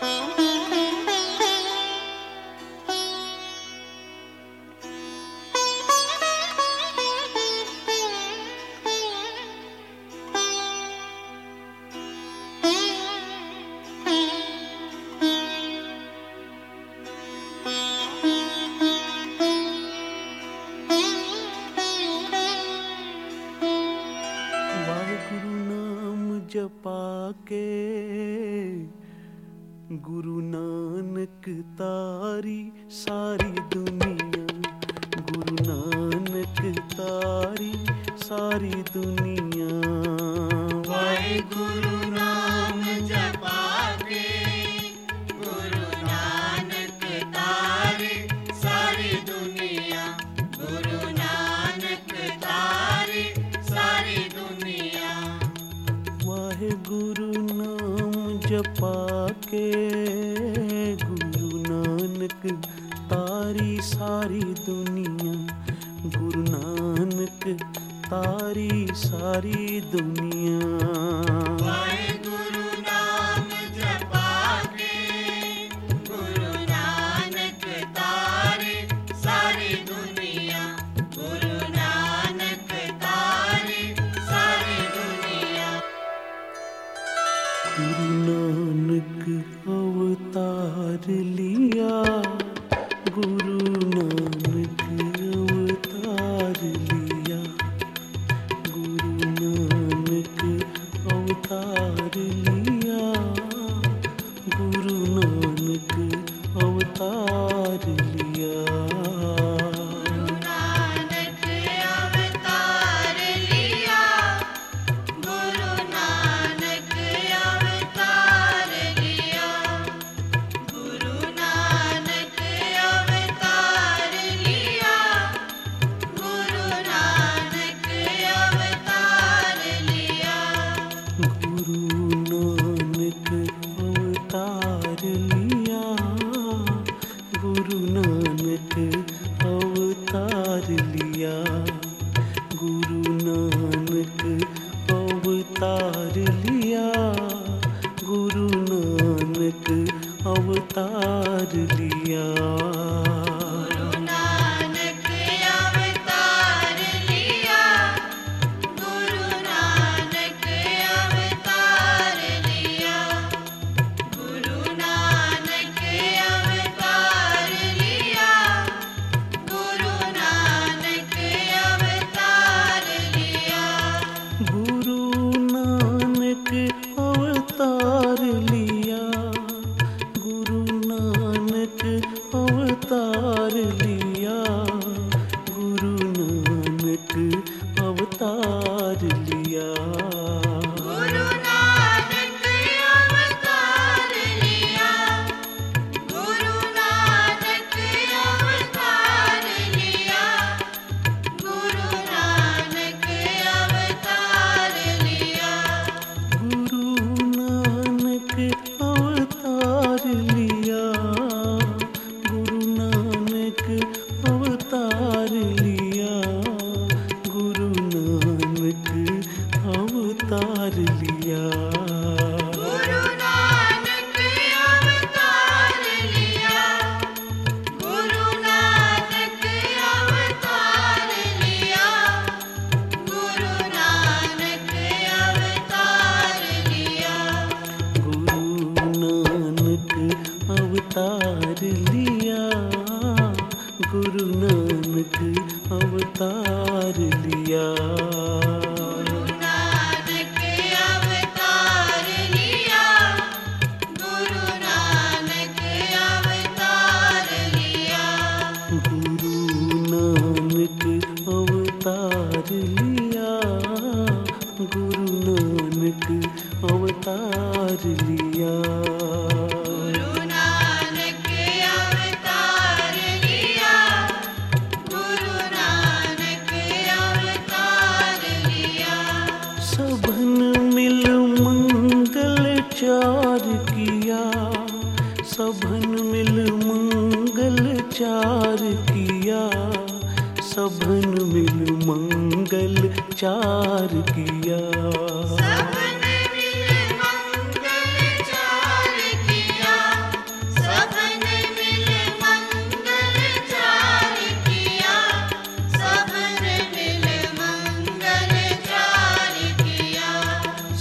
जपा के गुरु नानक तारी सारी दुनिया, गुरु नानक तारी सारी दुनिया। वाहिगुरु नाम जपा के गुरु नानक तारी सारी दुनिया, गुरु नानक तारी सारी दुनिया। वाहिगुरु नाम जपा के गुरु नानक तारी सारी दुनिया, गुरु नानक तारी सारी दुनिया। वाहिगुरु नाम जपा के गुरु नानक तारी सारी दुनिया, गुरु नानक तारी सारी दुनिया। गुरु नानक अवतार लिया, गुरु नानक अवतार लिया, गुरु नानक अवतार लिया, गुरु नानक अवतार लिया। गुरु नानक अवतार लिया, गुरु नानक अवतार लिया, गुरु नानक अवतार लिया, गुरु नानक अवतार लिया। गुरु नानक अवतार लिया, गुरु नानक अवतार लिया, गुरु नानक अवतार लिया, गुरु नानक अवतार लिया। गुरु नानक अवतार लिया, गुरु नानक अवतार लिया, गुरु नानक अवतार लिया, गुरु नानक अवतार लिया। गुरु नानक अवतार लिया, गुरु नानक अवतार लिया, गुरु नानक अवतार लिया। गुरु नानक अवतार लिया, गुरु नानक अवतार लिया, गुरु नानक अवतार लिया। गुरु नानक अवतार लिया, गुरु नानक अवतार लिया, गुरु नानक अवतार लिया। गुरु नानक अवतार लिया, गुरु नानक अवतार लिया, गुरु नानक अवतार लिया। गुरु नानक अवतार लिया, गुरु नानक अवतार लिया। गुरु नानक अवतार लिया, गुरु नानक अवतार लिया। गुरु नानक अवतार लिया, गुरु नानक अवतार लिया। गुरु नानक अवतार लिया, गुरु नानक अवतार लिया। सबन मिल मंगल चार किया, सबन मिल मंगल चार किया, सबन मिल मंगल चार किया। सबन मिल मंगल चार किया,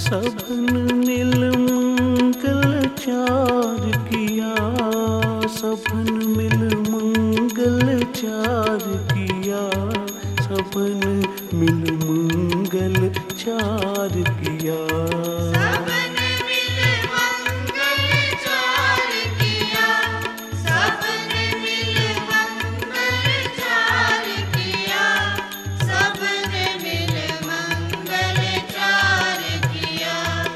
सबन मिल मंगल चार किया, सबन मिल मंगल चार किया, सबन मिल मंगल चार किया। सबने मिल मंगल चार किया, सबने मिल मंगल चार किया, सबने मिल मंगल चार किया।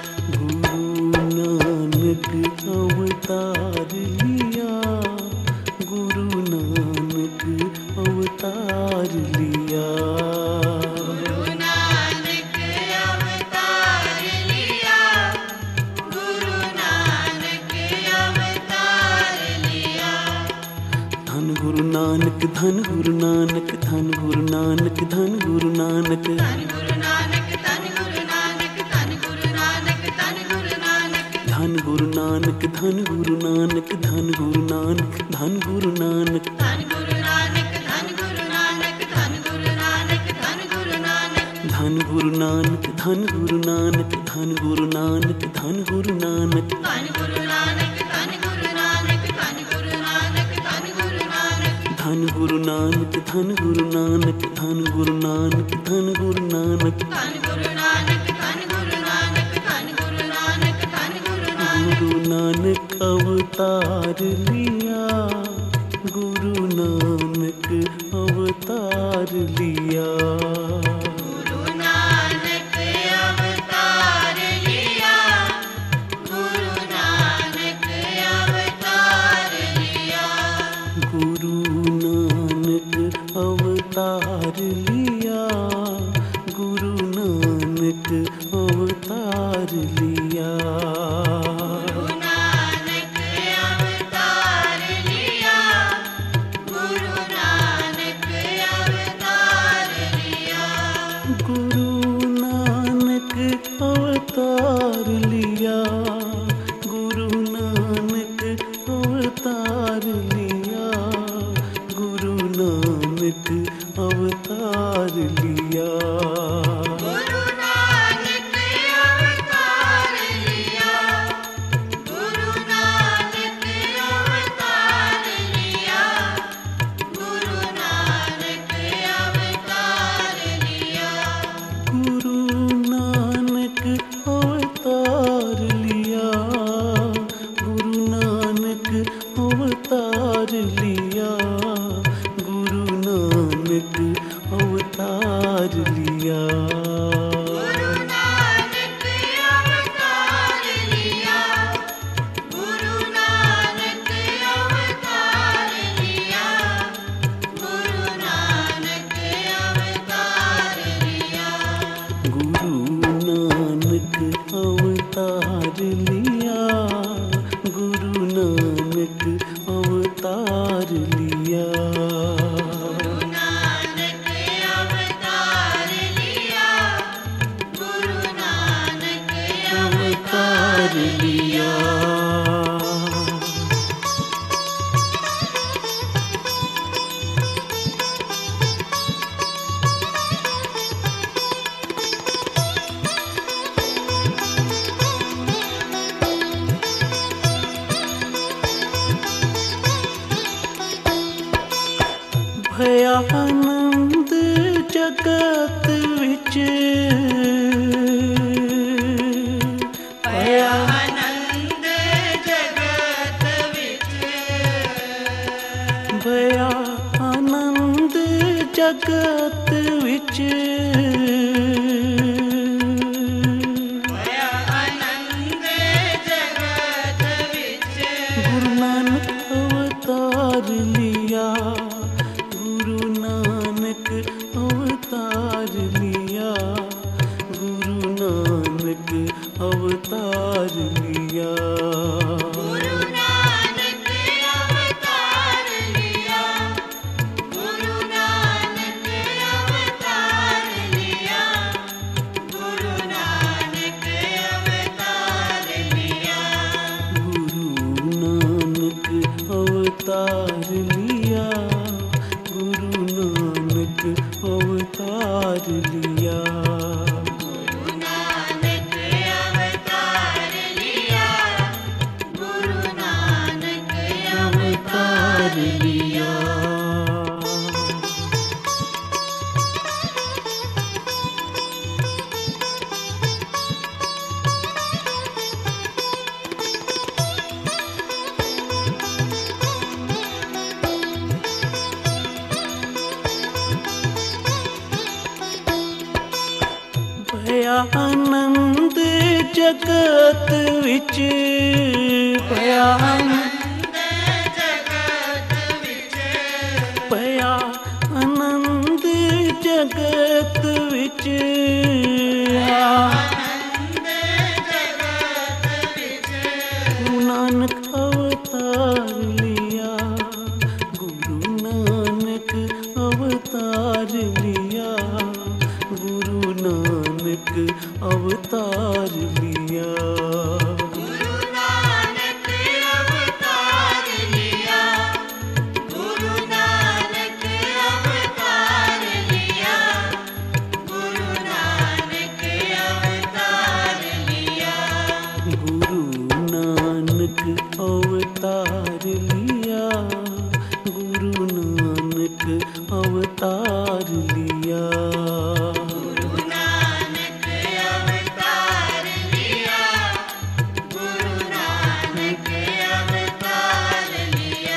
गुरु नानक अवतार लिया, गुरु नानक अवतार लिया। गुरु नानक अवतार लिया, गुरु नानक अवतार लिया। धन गुरु नानक, धन गुरु नानक, धन गुरु नानक, धन गुरु नानक। धन गुरु नानक, धन गुरु नानक, धन गुरु नानक, धन गुरु नानक। धन गुरु नानक, धन गुरु नानक, धन गुरु नानक, धन गुरु नानक। धन गुरु नानक, धन गुरु नानक, धन गुरु नानक, धन गुरु नानक। धन गुरु नानक, धन गुरु नानक, धन गुरु नानक, धन गुरु नानक। धन गुरु नानक, धन गुरु नानक, धन गुरु नानक, धन गुरु नानक। धन गुरु नानक, धन गुरु नानक, धन गुरु नानक, धन गुरु नानक। धन गुरु नानक, धन गुरु नानक, धन गुरु नानक, धन गुरु नानक। गुरु नानक अवतार लिया, गुरु नानक अवतार लिया। गुरु नानक अवतार लिया, गुरु नानक अवतार लिया। गुरु नानक अवतार लिया, गुरु नानक अवतार लिया। गुरु नानक अवतार लिया, गुरु नानक अवतार लिया। गुरु नानक अवतार लिया, गुरु नानक अवतार लिया, गुरु नानक अवतार लिया। गुरु नानक अवतार लिया, गुरु नानक अवतार लिया, गुरु नानक अवतार लिया। गुरु नानक अवतार लिया, गुरु नानक अवतार लिया, गुरु नानक अवतार लिया। गुरु नानक अवतार लिया, गुरु नानक अवतार लिया, गुरु नानक अवतार लिया। गुरु नानक अवतार लिया, गुरु नानक अवतार लिया। गुरु नानक अवतार लिया, गुरु नानक अवतार लिया। भयानंद जगत विच, भयानंद जगत विच, भयानंद जगत विच, भयानंद जगत विच। गुरु नानक अवतार लिया, गुरु नानक अवतार लिया, गुरु नानक अवतार लिया। गुरु नानक अवतार लिया, गुरु नानक अवतार लिया, गुरु नानक अवतार लिया। गुरु नानक अवतार लिया, गुरु नानक अवतार लिया। गुरु नानक ਭਇਆ ਆਨੰਦ ਜਗਤ ਵਿੱਚ, ਭਇਆ ਆਨੰਦ ਜਗਤ ਵਿੱਚ, ਭਇਆ ਆਨੰਦ ਜਗਤ ਵਿੱਚ, ਆਨੰਦ ਜਗਤ ਵਿੱਚ। ਗੁਰੂ ਨਾਨਕ ਅਵਤਾਰ ਲਿਆ, ਗੁਰੂ ਨਾਨਕ ਅਵਤਾਰ ਲਿਆ, ਗੁਰੂ ਨਾਨਕ ਅਵਤਾਰ ਲਿਆ, ਗੁਰੂ ਨਾਨਕ ਅਵਤਾਰ ਲਿਆ, ਗੁਰੂ ਨਾਨਕ ਅਵਤਾਰ ਲਿਆ, ਗੁਰੂ ਨਾਨਕ ਅਵਤਾਰ ਲਿਆ, ਗੁਰੂ ਨਾਨਕ ਅਵਤਾਰ ਲਿਆ, ਗੁਰੂ ਨਾਨਕ ਅਵਤਾਰ ਲਿਆ, ਗੁਰੂ ਨਾਨਕ ਅਵਤਾਰ ਲਿਆ, ਗੁਰੂ ਨਾਨਕ ਅਵਤਾਰ ਲਿਆ।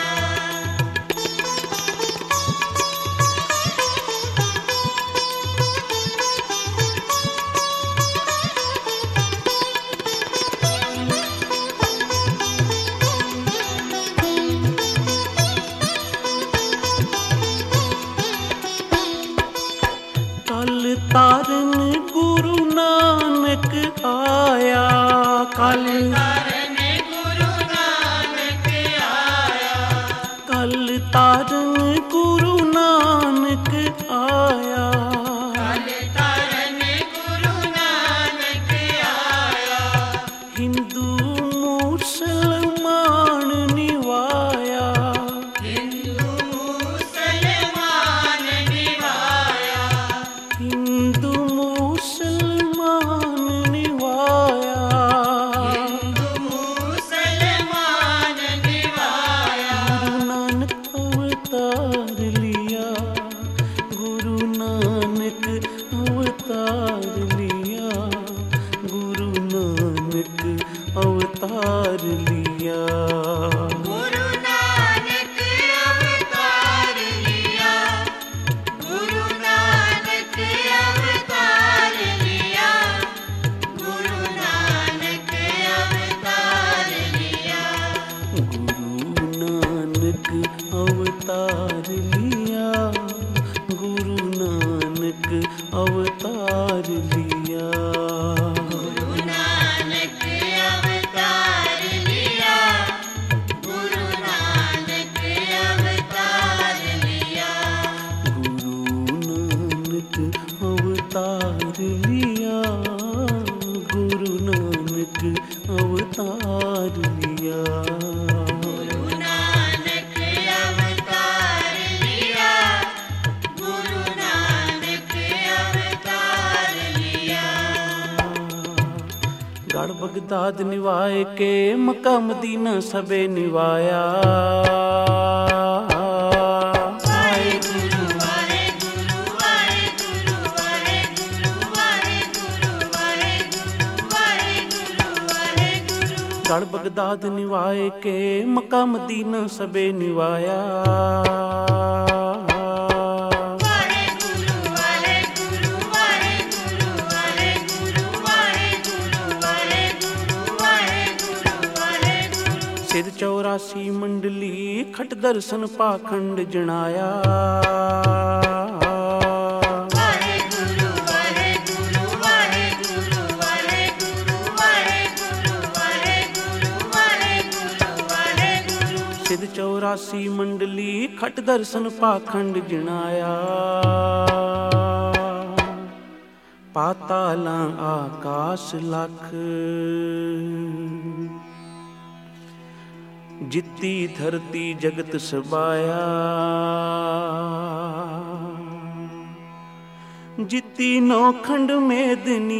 कल तारन गुरु नानक आया, कल तारन गुरु नानक आया, कल तारन गुरु नानक आया, कल तारन गुरु नानक आया, हिंदू मुसलमान निवाया, हिंदू मुसलमान निवाया, हिंदू मुसलमान निवाया, हिंदू मुसलमान निवाया। गुरु नानक अवतार लिया, गुरु नानक अवतार लिया, गुरु नानक अवतार लिया, गुरु नानक अवतार लिया, गुरु नानक अवतार लिया, गुरु नानक अवतार लिया, गुरु नानक अवतार लिया, गुरु नानक अवतार लिया, गुरु नानक अवतार लिया, गुरु नानक अवतार लिया, गुरु नानक अवतार लिया, गुरु नानक अवतार लिया, गुरु नानक अवतार लिया, गुरु नानक अवतार लिया। गढ़ बगदाद निवाए के मक्का मदीना सबे निवाया, वाहेगुरु वाहेगुरु वाहेगुरु वाहेगुरु वाहेगुरु वाहेगुरु वाहेगुरु वाहेगुरु। गढ़ बगदाद निवाए के मक्का मदीना सबे निवाया, वाहेगुरु वाहेगुरु वाहेगुरु वाहेगुरु वाहेगुरु वाहेगुरु वाहेगुरु वाहेगुरु। सिर 84 मंडली खट दर्शन पाखंड जनाया, वाहेगुरु वाहेगुरु वाहेगुरु वाहेगुरु वाहेगुरु वाहेगुरु वाहेगुरु वाहेगुरु। सिर 84 मंडली खट दर्शन पाखंड जनाया, पाताला आकाश लख, जित्ती धरती जगत सबाया, जित्ती नौखंड मेदनी,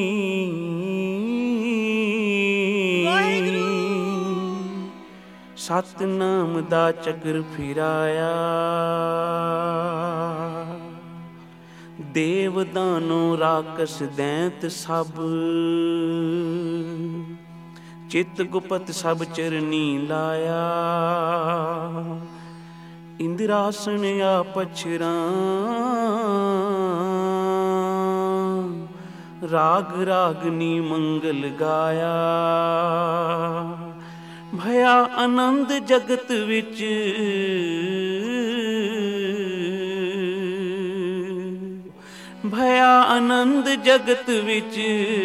सतनाम दा चक्र फिराया, देव दानो राकस दैंत सब, चित गुपत सब चरनी लाया, इंद्रासन आ पछरा ਰਾਗ ਰਾਗਨੀ ਮੰਗਲ ਗਾਇਆ। ਭਇਆ ਆਨੰਦ ਜਗਤ ਵਿੱਚ, ਭਇਆ ਆਨੰਦ ਜਗਤ ਵਿੱਚ।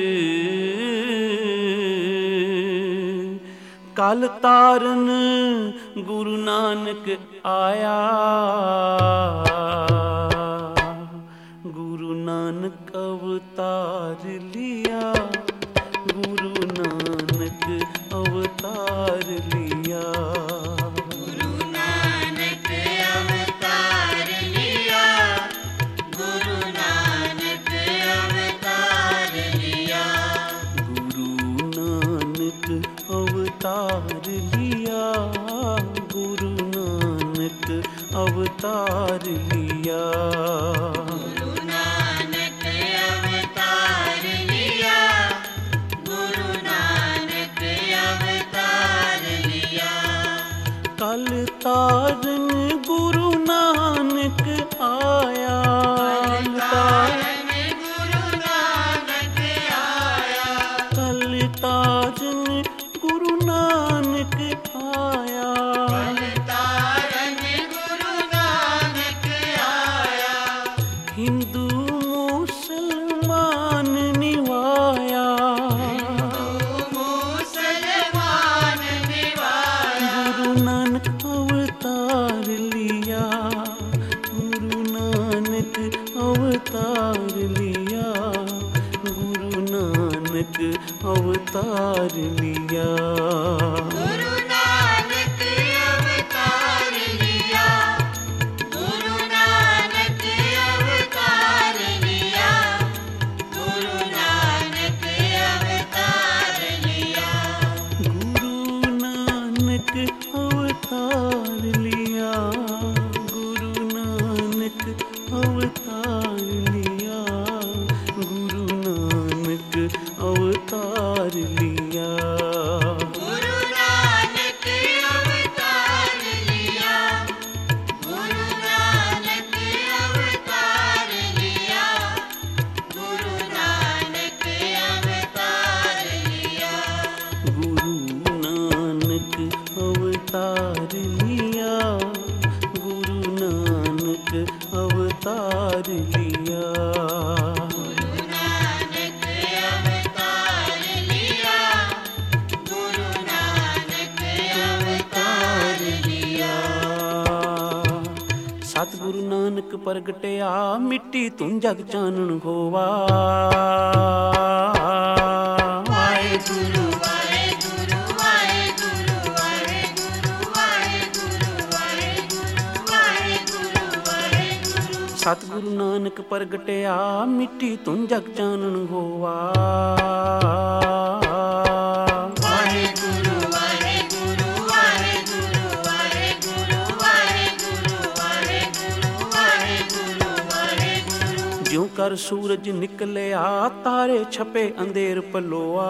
ਕਲ ਤਾਰਨ ਗੁਰੂ ਨਾਨਕ ਆਇਆ। ਗੁਰੂ ਨਾਨਕ ਅਵਤਾਰ ਲਿਆ, ਗੁਰੂ ਨਾਨਕ ਅਵਤਾਰ ਲਿਆ। ਗੁਰੂ ਨਾਨਕ ਅਵਤਾਰ ਲਿਆ, ਗੁਰੂ ਨਾਨਕ ਅਵਤਾਰ ਲਿਆ। ਗੁਰੂ ਨਾਨਕ ਅਵਤਾਰ ਲਿਆ, ਗੁਰੂ ਨਾਨਕ ਅਵਤਾਰ ਲਿਆ। ਗੁਰੂ ਨਾਨਕ ਅਵਤਾਰ ਲਿਆ, ਗੁਰੂ ਨਾਨਕ ਅਵਤਾਰ ਲਿਆ। ਕਲ ਤਾਰਨ ਗੁਰੂ ਨਾਨਕ ਆਇਆ। ਤਾਰਨ ਗੁਰੂ ਨਾਨਕ ਆਇਆ, ਕਲ ਤਾਰਨ ਗੁਰੂ ਨਾਨਕ ਆਇਆ। ਤਾਰਨ ਗੁਰੂ ਨਾਨਕ ਆਇਆ। ਹਿੰਦੂ ਮੁਸਲਮਾਨ ਨਿਵਾਇਆ। ਮੁਸਲਮਾਨ ਨਿਵਾਇਆ। ਗੁਰੂ ਨਾਨਕ ਅਵਤਾਰ ਲਿਆ, ਗੁਰੂ ਨਾਨਕ ਅਵਤਾਰ ਲਿਆ, ਗੁਰੂ ਨਾਨਕ ਅਵਤਾਰ ਲਿਆ। ਗੁਰੂ ਨਾਨਕ ਅਵਤਾਰ ਲਿਆ, ਗੁਰੂ ਨਾਨਕ ਅਵਤਾਰ ਲਿਆ, ਗੁਰੂ ਨਾਨਕ ਅਵਤਾਰ ਲਿਆ। ਗੁਰੂ ਨਾਨਕ ਅਵਤਾਰ ਲਿਆ, ਗੁਰੂ ਨਾਨਕ ਅਵਤਾਰ ਲਿਆ, ਗੁਰੂ ਨਾਨਕ ਅਵਤਾਰ ਲਿਆ। ਗੁਰੂ ਨਾਨਕ ਅਵਤਾਰ ਲਿਆ, ਗੁਰੂ ਨਾਨਕ ਅਵਤਾਰ ਲਿਆ, ਗੁਰੂ ਨਾਨਕ ਅਵਤਾਰ ਲਿਆ। ਗੁਰੂ ਨਾਨਕ ਅਵਤਾਰ ਲਿਆ, ਗੁਰੂ ਨਾਨਕ ਅਵਤਾਰ ਲਿਆ। ਗੁਰੂ ਨਾਨਕ ਅਵਤਾਰ ਲਿਆ, ਗੁਰੂ ਨਾਨਕ ਅਵਤਾਰ ਲਿਆ। ਸਤਿਗੁਰੂ ਨਾਨਕ ਪ੍ਰਗਟਿਆ, ਮਿੱਟੀ ਤੂੰ ਜਗ ਚਾਨਣ ਹੋਵਾ। ਵਾਹਿਗੁਰੂ ਵਾਹਿਗੁਰੂ ਵਾਹਿਗੁਰੂ ਵਾਹਿਗੁਰੂ ਵਾਹਿਗੁਰੂ ਵਾਹਿਗੁਰੂ ਵਾਹਿਗੁਰੂ ਵਾਹਿਗੁਰੂ। ਸਤਿਗੁਰੂ ਨਾਨਕ ਪ੍ਰਗਟਿਆ, ਮਿੱਟੀ ਤੂੰ ਜਗ ਚਾਨਣ ਹੋਵਾ। ਵਾਹਿਗੁਰੂ ਵਾਹਿਗੁਰੂ ਵਾਹਿਗੁਰੂ ਵਾਹਿਗੁਰੂ ਵਾਹਿਗੁਰੂ ਵਾਹਿਗੁਰੂ ਵਾਹਿਗੁਰੂ ਵਾਹਿਗੁਰੂ। ਜਿਉਂ ਕਰ ਸੂਰਜ ਨਿਕਲਿਆ, ਤਾਰੇ ਛਪੇ ਅੰਧੇਰ ਪਲੋਆ।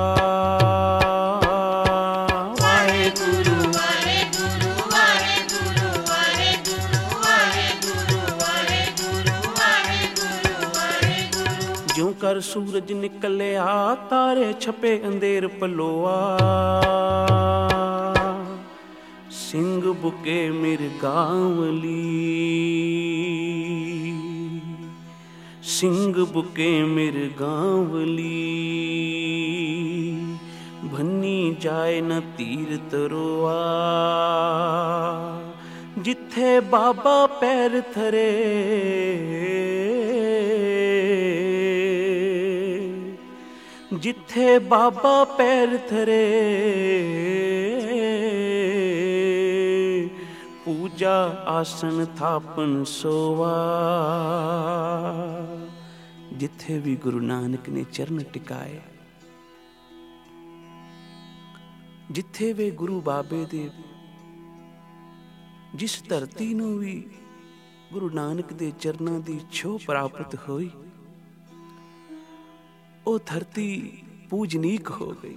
ਵਾਹਿਗੁਰੂ ਵਾਹਿਗੁਰੂ ਵਾਹਿਗੁਰੂ ਵਾਹਿਗੁਰੂ ਵਾਹਿਗੁਰੂ ਵਾਹਿਗੁਰੂ ਵਾਹਿਗੁਰੂ ਵਾਹਿਗੁਰੂ। ਜਿਉਂ ਕਰ ਸੂਰਜ ਨਿਕਲਿਆ, ਤਾਰੇ ਛਪੇ ਅੰਧੇਰ ਪਲੋਆ। ਸਿੰਘ ਬੁਕੇ ਮਿਰਗਾਵਲੀ, ਸਿੰਘ ਬੁਕੇ ਮਿਰਗਾਵਲੀ। ਭੰਨੀ ਜਾਏ ਨ ਤੀਰ ਤਰੋਆ, ਜਿੱਥੇ ਬਾਬਾ ਪੈਰ ਥਰੇ। ਜਿੱਥੇ ਬਾਬਾ ਪੈਰ ਥਰੇ, ਪੂਜਾ ਆਸਨ ਥਾਪਨ ਸੋਵਾ। ਜਿੱਥੇ ਵੀ ਗੁਰੂ ਨਾਨਕ ਨੇ ਚਰਨ ਟਿਕਾਏ, ਜਿੱਥੇ ਵੀ ਗੁਰੂ ਬਾਬੇ ਦੇ, ਜਿਸ ਧਰਤੀ ਨੂੰ ਵੀ ਗੁਰੂ ਨਾਨਕ ਦੇ ਚਰਨਾਂ ਦੀ ਛੋਹ ਪ੍ਰਾਪਤ ਹੋਈ, ਉਹ ਧਰਤੀ ਪੂਜਨੀਕ ਹੋ ਗਈ।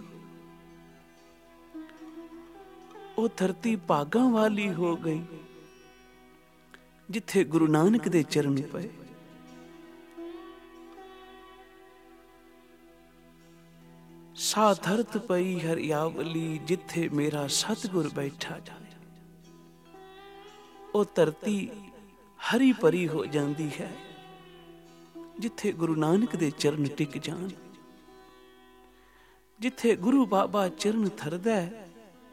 ਉਹ ਧਰਤੀ ਭਾਗਾਂ ਵਾਲੀ ਹੋ ਗਈ, ਜਿੱਥੇ ਗੁਰੂ ਨਾਨਕ ਦੇ ਚਰਨ ਪਏ। ਸਾ ਧਰਤ ਪਈ ਹਰਿਆਵਲੀ ਜਿੱਥੇ ਮੇਰਾ ਸਤਿਗੁਰ ਬੈਠਾ ਜਾਏ। ਉਹ ਧਰਤੀ ਹਰੀ ਭਰੀ ਹੋ ਜਾਂਦੀ ਹੈ ਜਿੱਥੇ ਗੁਰੂ ਨਾਨਕ ਦੇ ਚਰਨ ਟਿਕ ਜਾਣ। ਜਿੱਥੇ ਗੁਰੂ ਬਾਬਾ ਚਰਨ ਧਰਦਾ ਹੈ,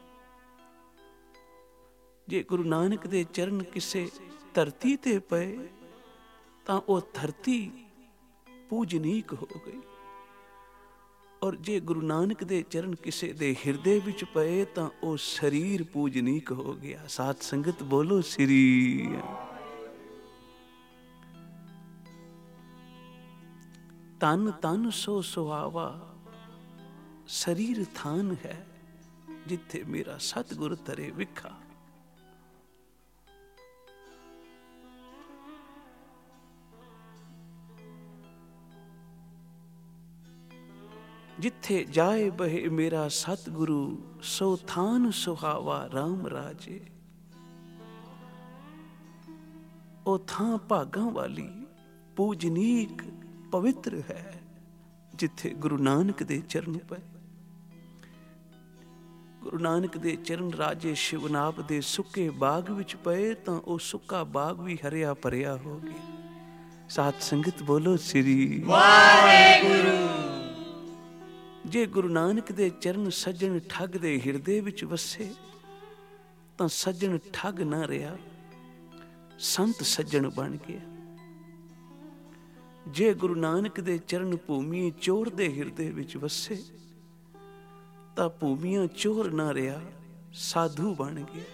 ਜੇ ਗੁਰੂ ਨਾਨਕ ਦੇ ਚਰਨ ਕਿਸੇ ਧਰਤੀ ਤੇ ਪਏ ਤਾਂ ਉਹ ਧਰਤੀ ਪੂਜਨੀਕ ਹੋ ਗਈ, ਔਰ ਜੇ ਗੁਰੂ ਨਾਨਕ ਦੇ ਚਰਨ ਕਿਸੇ ਦੇ ਹਿਰਦੇ ਵਿੱਚ ਪਏ ਤਾਂ ਉਹ ਸਰੀਰ ਪੂਜਨੀਕ ਹੋ ਗਿਆ। ਸਾਧ ਸੰਗਤ ਬੋਲੋ ਸ੍ਰੀ। ਤਨ ਤਨ ਸੋ ਸੁਹਾਵਾ ਸਰੀਰ ਥਾਨ ਹੈ ਜਿੱਥੇ ਮੇਰਾ ਸਤਿਗੁਰ ਧਰੇ ਵਿਖਾ। ਜਿੱਥੇ ਜਾਏ ਬਹੇ ਮੇਰਾ ਸਤਿਗੁਰੂ ਸੋ ਥਾਨ ਸੁਹਾਵਾ ਰਾਮ ਰਾਜੇ। ਉਹ ਥਾਂ ਭਾਗਾਂ ਵਾਲੀ ਪੂਜਨੀਕ ਪਵਿੱਤਰ ਹੈ ਜਿੱਥੇ ਗੁਰੂ ਨਾਨਕ ਦੇ ਚਰਨ ਪਏ। ਗੁਰੂ ਨਾਨਕ ਦੇ ਚਰਨ ਰਾਜੇ ਸ਼ਿਵਨਾਭ ਦੇ ਸੁੱਕੇ ਬਾਗ ਵਿੱਚ ਪਏ ਤਾਂ ਉਹ ਸੁੱਕਾ ਬਾਗ ਵੀ ਹਰਿਆ ਭਰਿਆ ਹੋ ਗਿਆ। ਸਾਧ ਸੰਗਤ ਬੋਲੋ ਸ੍ਰੀ ਵਾਹਿਗੁਰੂ। ਜੇ ਗੁਰੂ ਨਾਨਕ ਦੇ ਚਰਨ ਸੱਜਣ ਠੱਗ ਦੇ ਹਿਰਦੇ ਵਿੱਚ ਵਸੇ ਤਾਂ ਸੱਜਣ ਠੱਗ ਨਾ ਰਿਹਾ, ਸੰਤ ਸੱਜਣ ਬਣ ਗਿਆ। ਜੇ ਗੁਰੂ ਨਾਨਕ ਦੇ ਚਰਨ ਭੂਮੀ ਚੋਰ ਦੇ ਹਿਰਦੇ ਵਿੱਚ ਵਸੇ ਤਾਂ ਭੂਮੀਆਂ ਚੋਰ ਨਾ ਰਿਹਾ, ਸਾਧੂ ਬਣ ਗਿਆ।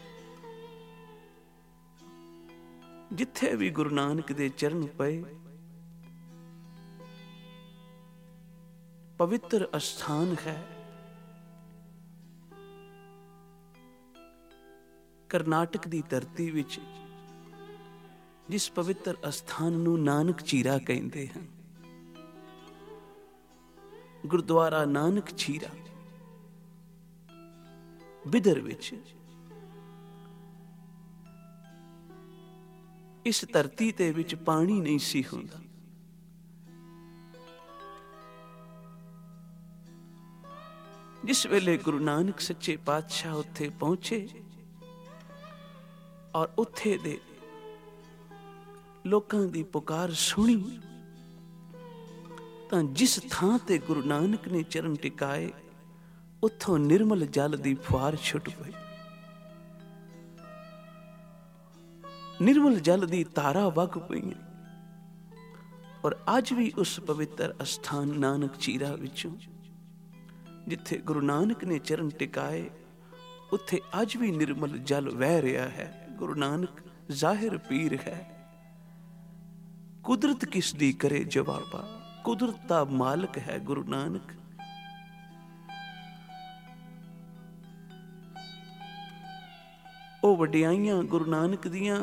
ਜਿੱਥੇ ਵੀ ਗੁਰੂ ਨਾਨਕ ਦੇ ਚਰਨ ਪਏ ਪਵਿੱਤਰ ਅਸਥਾਨ ਹੈ। ਕਰਨਾਟਕ ਦੀ ਧਰਤੀ ਵਿੱਚ ਜਿਸ ਪਵਿੱਤਰ ਅਸਥਾਨ ਨੂੰ ਨਾਨਕ ਚੀਰਾ ਕਹਿੰਦੇ ਹਨ, ਗੁਰਦੁਆਰਾ ਨਾਨਕ ਚੀਰਾ ਬਿਦਰ ਵਿੱਚ, ਇਸ ਧਰਤੀ ਤੇ ਵਿੱਚ ਪਾਣੀ ਨਹੀਂ ਸੀ ਹੁੰਦਾ। ਜਿਸ ਵੇਲੇ ਗੁਰੂ ਨਾਨਕ ਸੱਚੇ ਪਾਤਸ਼ਾਹ ਉੱਥੇ ਪਹੁੰਚੇ ਔਰ ਉੱਥੇ ਦੇ ਲੋਕਾਂ ਦੀ ਪੁਕਾਰ ਸੁਣੀ ਤਾਂ ਜਿਸ ਥਾਂ ਤੇ ਗੁਰੂ ਨਾਨਕ ਨੇ ਚਰਨ ਟਿਕਾਏ ਉੱਥੋਂ ਨਿਰਮਲ ਜਲ ਦੀ ਫੁਹਾਰ ਛੁੱਟ ਪਈ। ਨਿਰਮਲ ਜਲ ਦੀ ਧਾਰਾ ਵਗ ਪਈ ਔਰ ਅੱਜ ਵੀ ਉਸ ਪਵਿੱਤਰ ਅਸਥਾਨ ਨਾਨਕ ਚੀਰਾ ਵਿੱਚੋਂ ਜਿੱਥੇ ਗੁਰੂ ਨਾਨਕ ਨੇ ਚਰਨ ਟਿਕਾਏ ਉੱਥੇ ਅੱਜ ਵੀ ਨਿਰਮਲ ਜਲ ਵਹਿ ਰਿਹਾ ਹੈ। ਗੁਰੂ ਨਾਨਕ ਜ਼ਾਹਿਰ ਪੀਰ ਹੈ, ਕੁਦਰਤ ਕਿਸ ਦੀ ਕਰੇ ਜਵਾਬਾ, ਕੁਦਰਤ ਦਾ ਮਾਲਕ ਹੈ ਗੁਰੂ ਨਾਨਕ। ਉਹ ਵਡਿਆਈਆਂ ਗੁਰੂ ਨਾਨਕ ਦੀਆਂ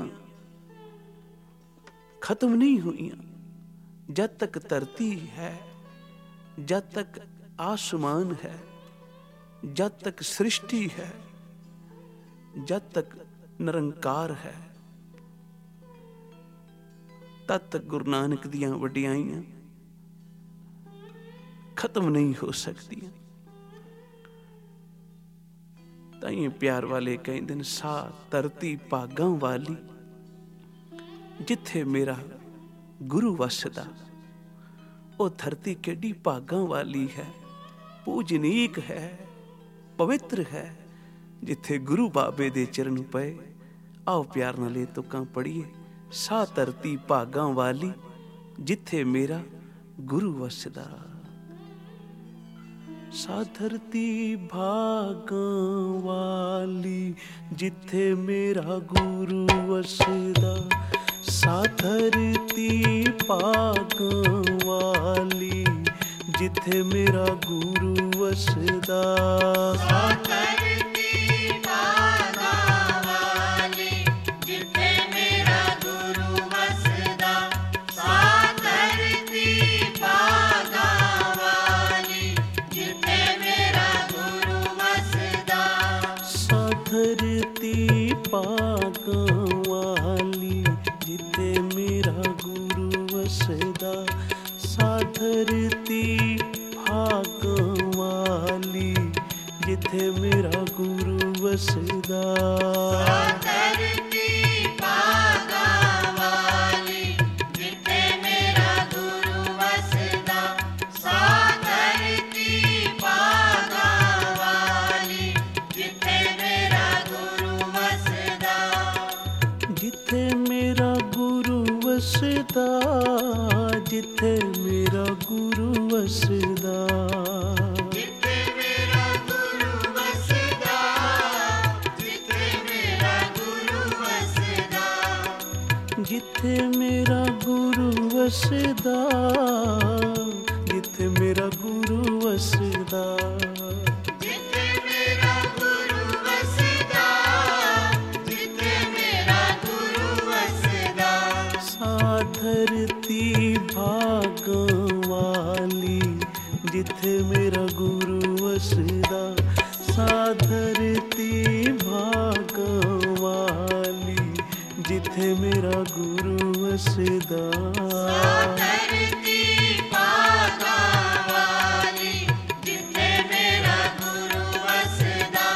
ਖਤਮ ਨਹੀਂ ਹੋਈਆਂ। ਜਦ ਤੱਕ ਧਰਤੀ ਹੈ, ਜਦ ਤੱਕ आसमान है, जब तक सृष्टि है, जब तक निरंकार है, तब तक गुरु नानक दियां वडियाइयां खत्म नहीं हो सकदियां। ताइयों प्यार वाले कहंदे ने सा धरती भागां वाली जिथे मेरा गुरु वसदा। वो धरती केडी भागां वाली है, पूजनीक है, पवित्र है जिथे गुरु बाबे दे चरण पए। आओ प्यार नाल ये तुकां पढ़िए। सा धरती भागां वाली जिथे मेरा गुरु वसदा। सा धरती भागां वाली जिथे मेरा गुरु वसदा। सा धरती भागां वाली जिथे मेरा गुरु वसदा। सा धरती भागां वाली जिथे मेरा गुरु वसदा। सा धरती भागां वाली जिथे मेरा गुरु वसदा। सा धरती भागां वाली जिथे मेरा गुरु वसदा। सा धरती भागां वाली जिथे मेरा गुरु वसदा। धरती भागा वाली जिथे मेरा गुरु वसदा। धरती भागा वाली जिथे मेरा गुरु वसदा। जिथे मेरा गुरु वसदा, जिथे मेरा गुरु वसदा। जिथे मेरा गुरु वसदा। जिथे मेरा गुरु वसदा। जिथे मेरा गुरु वसदा, जिथे मेरा गुरु वसदा। जिथे मेरा गुरु वसदा। जिथे मेरा गुरु वसदा। सा धरती भागं वाली जिथे मेरा गुरु वसदा। सा धरती भागं वाली जिथे मेरा गुरु वसदा। धरती भागा वाली जिथे मेरा गुरु वसदा।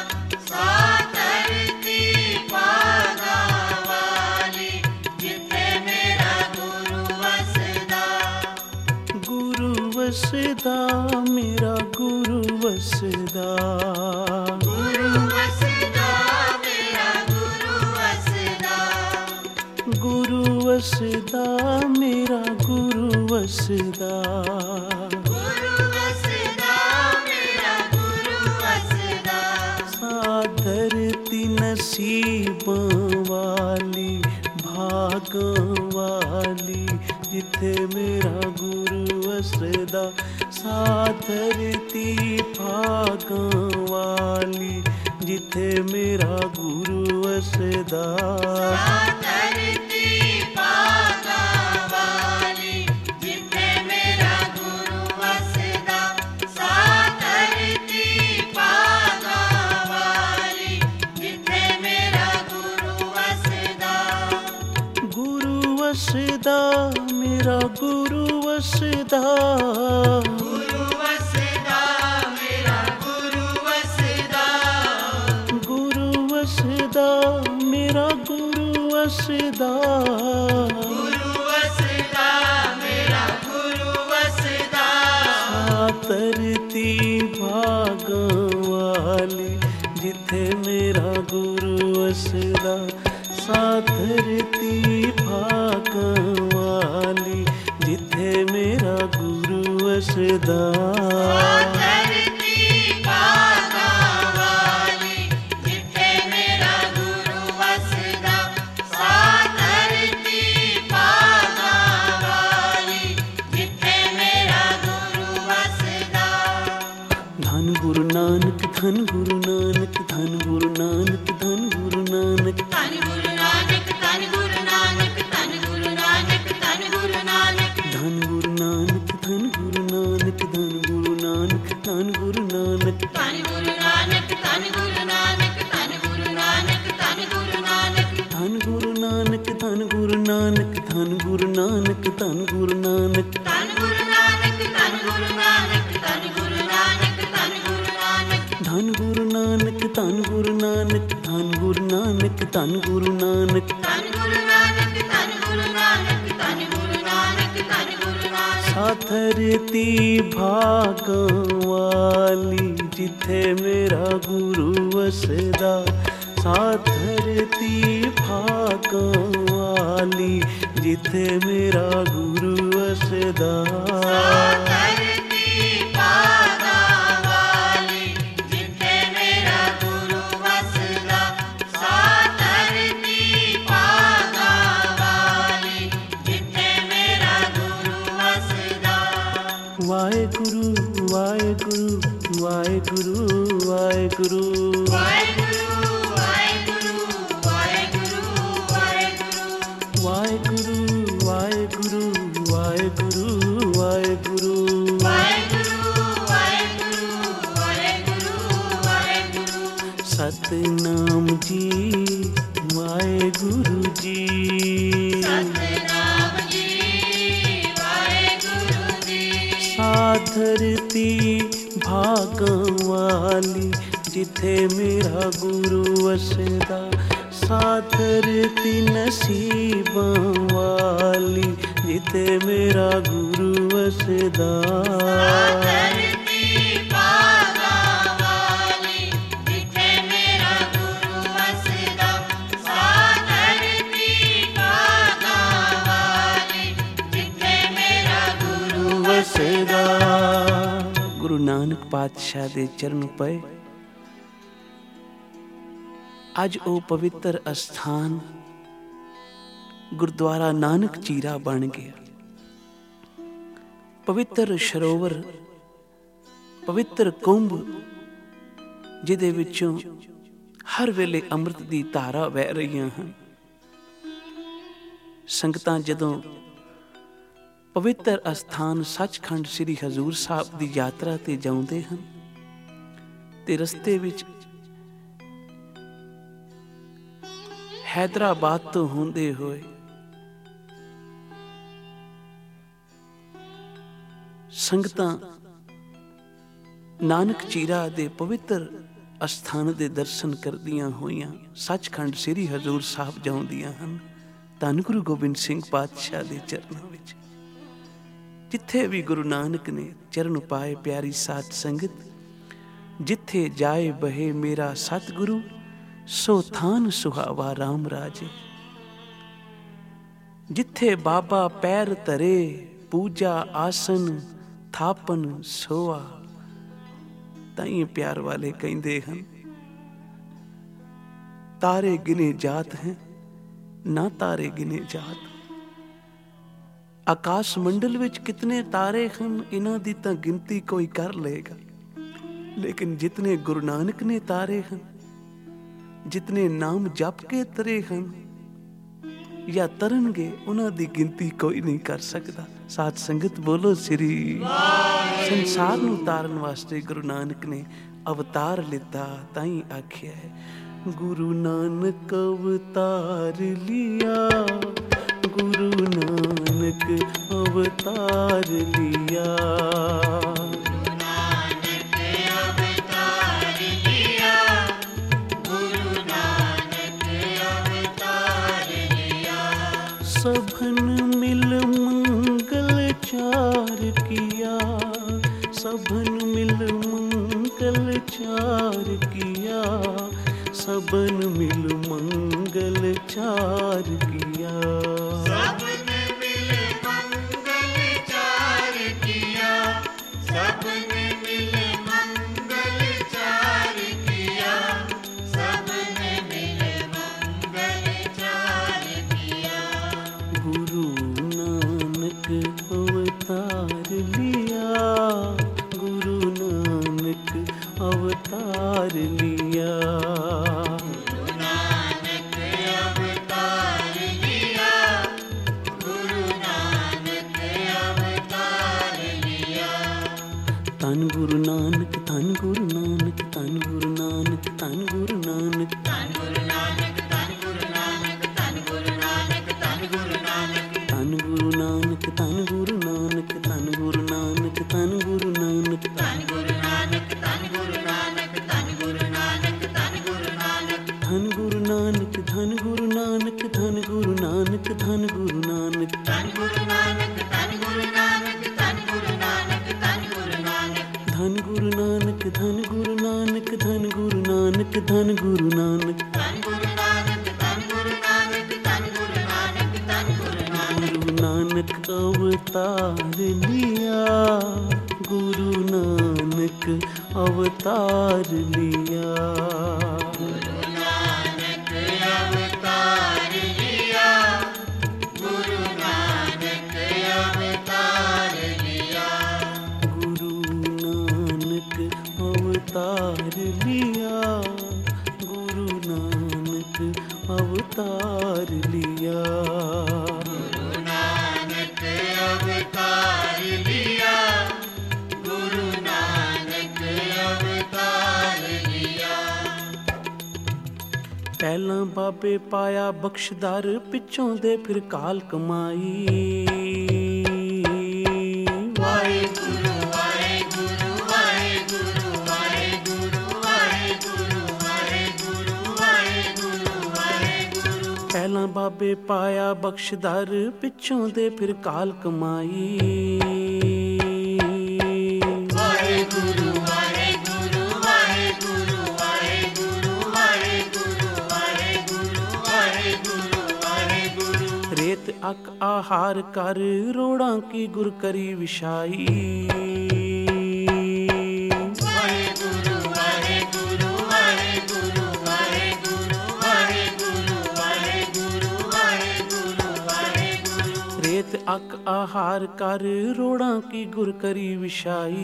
धरती भागा वाली जिथे मेरा गुरु वसदा। गुरु वसदा मेरा गुरु वसदा। गुरु वसदा मेरा गुरु वसदा। गुरु वसदा मेरा गुरु वसदा। गुरु वसदा मेरा गुरु वसदा। सा धरती नसीबों वाली भागों वाली जिथे मेरा गुरु वसदा। सा धरती भागों वाली जिथे मेरा गुरु वसदा। धरती भागा वाली जिथे मेरा गुरु वसदा। धरती भागा वाली जिथे मेरा गुरु वसदा। गुरु वसदा मेरा गुरु वसदा। गुरु वसदा मेरा गुरु वसदा। गुरु वसदा मेरा गुरु वसदा। गुरु वसदा मेरा गुरु वसदा। धरती भागं वाली जिथे मेरा गुरु वसदा। सा धरती भागं वाली जिथे मेरा गुरु वसदा। धरती भागा वाली जिथे मेरा गुरु वसदा। धरती भागा वाली जिथे मेरा गुरु वसदा। धन गुरु नानक धन गुरु नानक धन गुरु नानक धन गुरु नानक। धन गुरु नानक धन गुरु नानक धन गुरु नानक धन गुरु नानक। धन गुरु नानक धन गुरु नानक धन गुरु नानक धन गुरु नानक। धन गुरु नानक धन गुरु नानक धन गुरु नानक धन गुरु नानक। धन गुरु नानक धन गुरु नानक धन गुरु नानक धन गुरु नानक। धन गुरु नानक धन गुरु नानक धन गुरु नानक धन गुरु नानक। धन गुरु नानक धन गुरु नानक धन गुरु नानक धन गुरु नानक। धन गुरु नानक धन गुरु नानक धन गुरु नानक धन गुरु नानक। सा धरती भागं वाली जिथे मेरा गुरु वसदा। सा धरती भागं वाली जिथे मेरा गुरु वसदा। धरती भागा वाली जिथे मेरा गुरु वसदा। धरती भागा वाली जिथे मेरा गुरु वसदा। वाहेगुरु वाहेगुरु वाहेगुरु वाहेगुरु। वाहेगुरु वाहेगुरु वाहेगुरु वाहेगुरु। वाहेगुरु वाहेगुरु वाहेगुरु वाहेगुरु। वाहेगुरु वाहेगुरु वाहेगुरु वाहेगुरु। सतनाम जी वाहेगुरु जी। सतनाम जी वाहेगुरु जी। सा धरती भागं वाली जिथे मेरा गुरु वसदा, साथ धरती नसीबां वाली, जिथे मेरा गुरु वसदा। धरती बागा वाली, जिथे मेरा गुरु वसदा, धरती बागा वाली, जिथे मेरा गुरु वसदा। गुरु नानक पातशाह दे चरण पए अज ओ पवित्र अस्थान गुरुद्वारा नानक चीरा बन गया। पवित्र सरोवर, पवित्र कुंभ, जिहदे विचों हर वेले अमृत दी धारा वह रहीआं हन। संगतां जदों पवित्र अस्थान सचखंड श्री हजूर साहब की यात्रा ते जाउंदे हन ते रस्ते विच हैदराबाद तो होंदे होए संगतां नानक चीरा दे पवित्र अस्थान दे दर्शन करदियां होइयां सचखंड श्री हजूर साहब जाउंदियां हन। धन गुरु गोबिंद सिंह पातशाह दे चरणों विच जिथे भी गुरु नानक ने चरण पाए प्यारी साध संगत, जिथे जाए बहे मेरा सतगुरु, सो थान सुहावा राम राजे। जिथे बाबा पैर धरे, पूजा आसन थापन सोआ। ताई प्यार वाले कहते हैं, तारे गिने जात हैं ना तारे गिने जात। आकाश मंडल विच कितने तारे हैं, इन्हां दी तां गिनती कोई कर लेगा, लेकिन जितने गुरु नानक ने तारे हैं, जितने नाम जप के तरे हैं या तरनगे, उन्हां दी गिनती कोई नहीं कर सकता। साध संगत बोलो श्री। संसार नूं तारन वास्ते गुरु नानक ने अवतार लिता। ताई आख्या है, गुरु नानक अवतार लिया, गुरु नानक अवतार लिया। गुरु नानक अवतार लिया, गुरु नानक अवतार लिया। सबन मिल मंगल चार किया, सबन मिल मंगल चार किया, सबन मिल मंगल चार किया। सबने मिल मंगल चार किया, सबने मिल मंगल चार किया, सबने मिल मंगल चार किया। गुरु नानक अवतार लिया, गुरु नानक अवतार लिया। गुरु नानक अवतार लिया, गुरु नानक अवतार लिया। धन गुरु नानक, धन गुरु नानक, धन गुरु नानक, धन गुरु नानक। धन गुरु नानक, धन गुरु नानक, धन गुरु नानक, धन गुरु नानक। धन गुरु नानक, धन गुरु नानक, धन गुरु नानक, धन गुरु नानक। धन गुरु नानक, धन गुरु नानक, धन गुरु नानक, धन गुरु नानक। धन गुरु नानक, धन गुरु नानक, धन गुरु नानक, धन गुरु नानक। धन गुरु नानक, धन गुरु नानक, धन गुरु नानक, धन गुरु नानक। धन गुरु नानक, धन गुरु नानक, धन गुरु नानक, धन गुरु नानक। धन गुरु नानक, धन गुरु नानक, धन गुरु नानक, धन गुरु नानक। गुरु नानक अवतार लिया, गुरु नानक अवतार लिया। गुरु नानक अवतार लिया, गुरु नानक अवतार लिया। गुरु नानक अवतार लिया, गुरु नानक अवतार लिया। गुरु नानक अवतार लिया, गुरु नानक अवतार लिया। पहला बाबे पाया बख्शदार, पिछों दे फिर काल कमाई। वाहेगुरु वाहेगुरु वाहेगुरु वाहेगुरु वाहेगुरु ਪਹਿਲਾਂ ਬਾਬੇ ਪਾਇਆ ਬਖਸ਼ਦਰ, ਪਿੱਛੋਂ ਦੇ ਫਿਰ ਕਾਲ ਕਮਾਈ। ਵਾਹਿਗੁਰੂ ਵਾਹਿਗੁਰੂ ਵਾਹਿਗੁਰੂ ਵਾਹਿਗੁਰੂ ਵਾਹਿਗੁਰੂ ਵਾਹਿਗੁਰੂ ਵਾਹਿਗੁਰੂ ਵਾਹਿਗੁਰੂ। ਰੇਤ ਅਕ ਆਹਾਰ ਕਰ, ਰੋੜਾਂ ਕੀ ਗੁਰ ਕਰੀ ਵਿਛਾਈ। ਵਾਹਿਗੁਰੂ ਵਾਹਿਗੁਰੂ ਵਾਹਿਗੁਰੂ ਵਾਹਿਗੁਰੂ ਵਾਹਿਗੁਰੂ ਵਾਹਿਗੁਰੂ ਵਾਹਿਗੁਰੂ ਵਾਹਿਗੁਰੂ। ਰੇਤ ਅਕ ਆਹਾਰ ਕਰ, ਰੋੜਾਂ ਕੀ ਗੁਰ ਕਰੀ ਵਿਛਾਈ।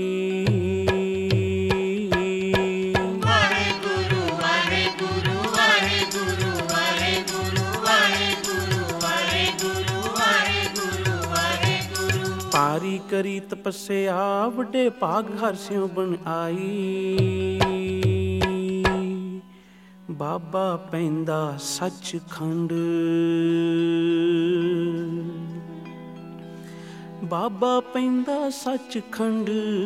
ਵਾਹਿਗੁਰੂ ਵਾਹਿਗੁਰੂ ਵਾਹਿਗੁਰੂ ਵਾਹਿਗੁਰੂ ਵਾਹਿਗੁਰੂ ਵਾਹਿਗੁਰੂ ਵਾਹਿਗੁਰੂ ਵਾਹਿਗੁਰੂ। ਪਾਰੀ ਕਰੀ ਤਪੱਸਿਆ, ਵੱਡੇ ਭਾਗ ਹਰ ਸਿਉ ਬਣ ਆਈ। ਬਾਬਾ ਪੈਂਦਾ ਸੱਚਖੰਡ, ਬਾਬਾ ਪੈਂਦਾ ਸੱਚਖੰਡ।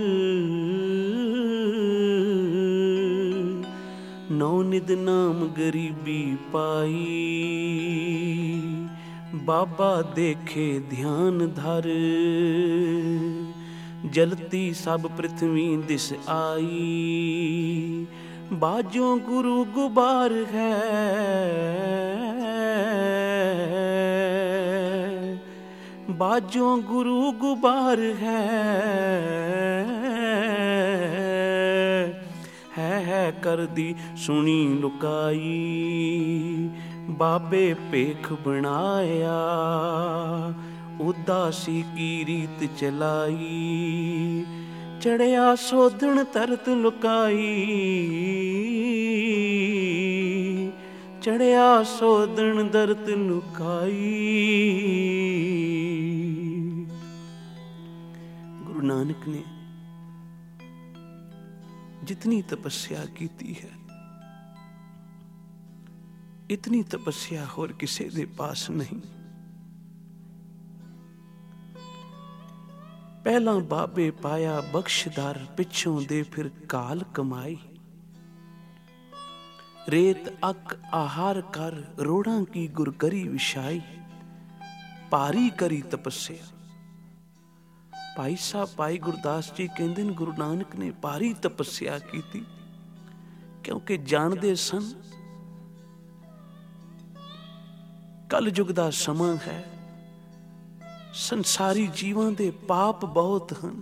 ਨੌ ਨਿਦ ਨਾਮ ਗਰੀਬੀ ਪਾਈ। ਬਾਬਾ ਦੇਖੇ ਧਿਆਨ ਧਰ, ਜਲਤੀ ਸਭ ਪ੍ਰਿਥਵੀ ਦਿਸ ਆਈ। ਬਾਜੋਂ ਗੁਰੂ ਗੁਬਾਰ ਹੈ, ਬਾਜੋਂ ਗੁਰੂ ਗੁਬਾਰ ਹੈ ਕਰਦੀ ਸੁਣੀ ਲੁਕਾਈ। ਬਾਬੇ ਭੇਖ ਬਣਾਇਆ, ਉਦਾਸੀ ਕੀ ਰੀਤ ਚਲਾਈ। ਚੜਿਆ ਸੋਧਣ ਤਰਤ ਲੁਕਾਈ, ਚੜਿਆ ਸੋਧਣ ਦਰਤ ਲੁਕਾਈ। ਗੁਰੂ ਨਾਨਕ ਨੇ जितनी तपस्या कीती है, इतनी तपस्या होर किसी दे पास नहीं। पहला बाबे पाया बख्शदार, पिछों दे फिर काल कमाई। रेत अक आहार कर, रोड़ा की गुर करी विछाई। पारी करी तपस्या। भाई साहब भाई गुरदास जी कहते हैं गुरु नानक ने भारी तपस्या की थी, क्योंकि जानते सन कल युग दा समा है, संसारी जीवां दे पाप बहुत हैं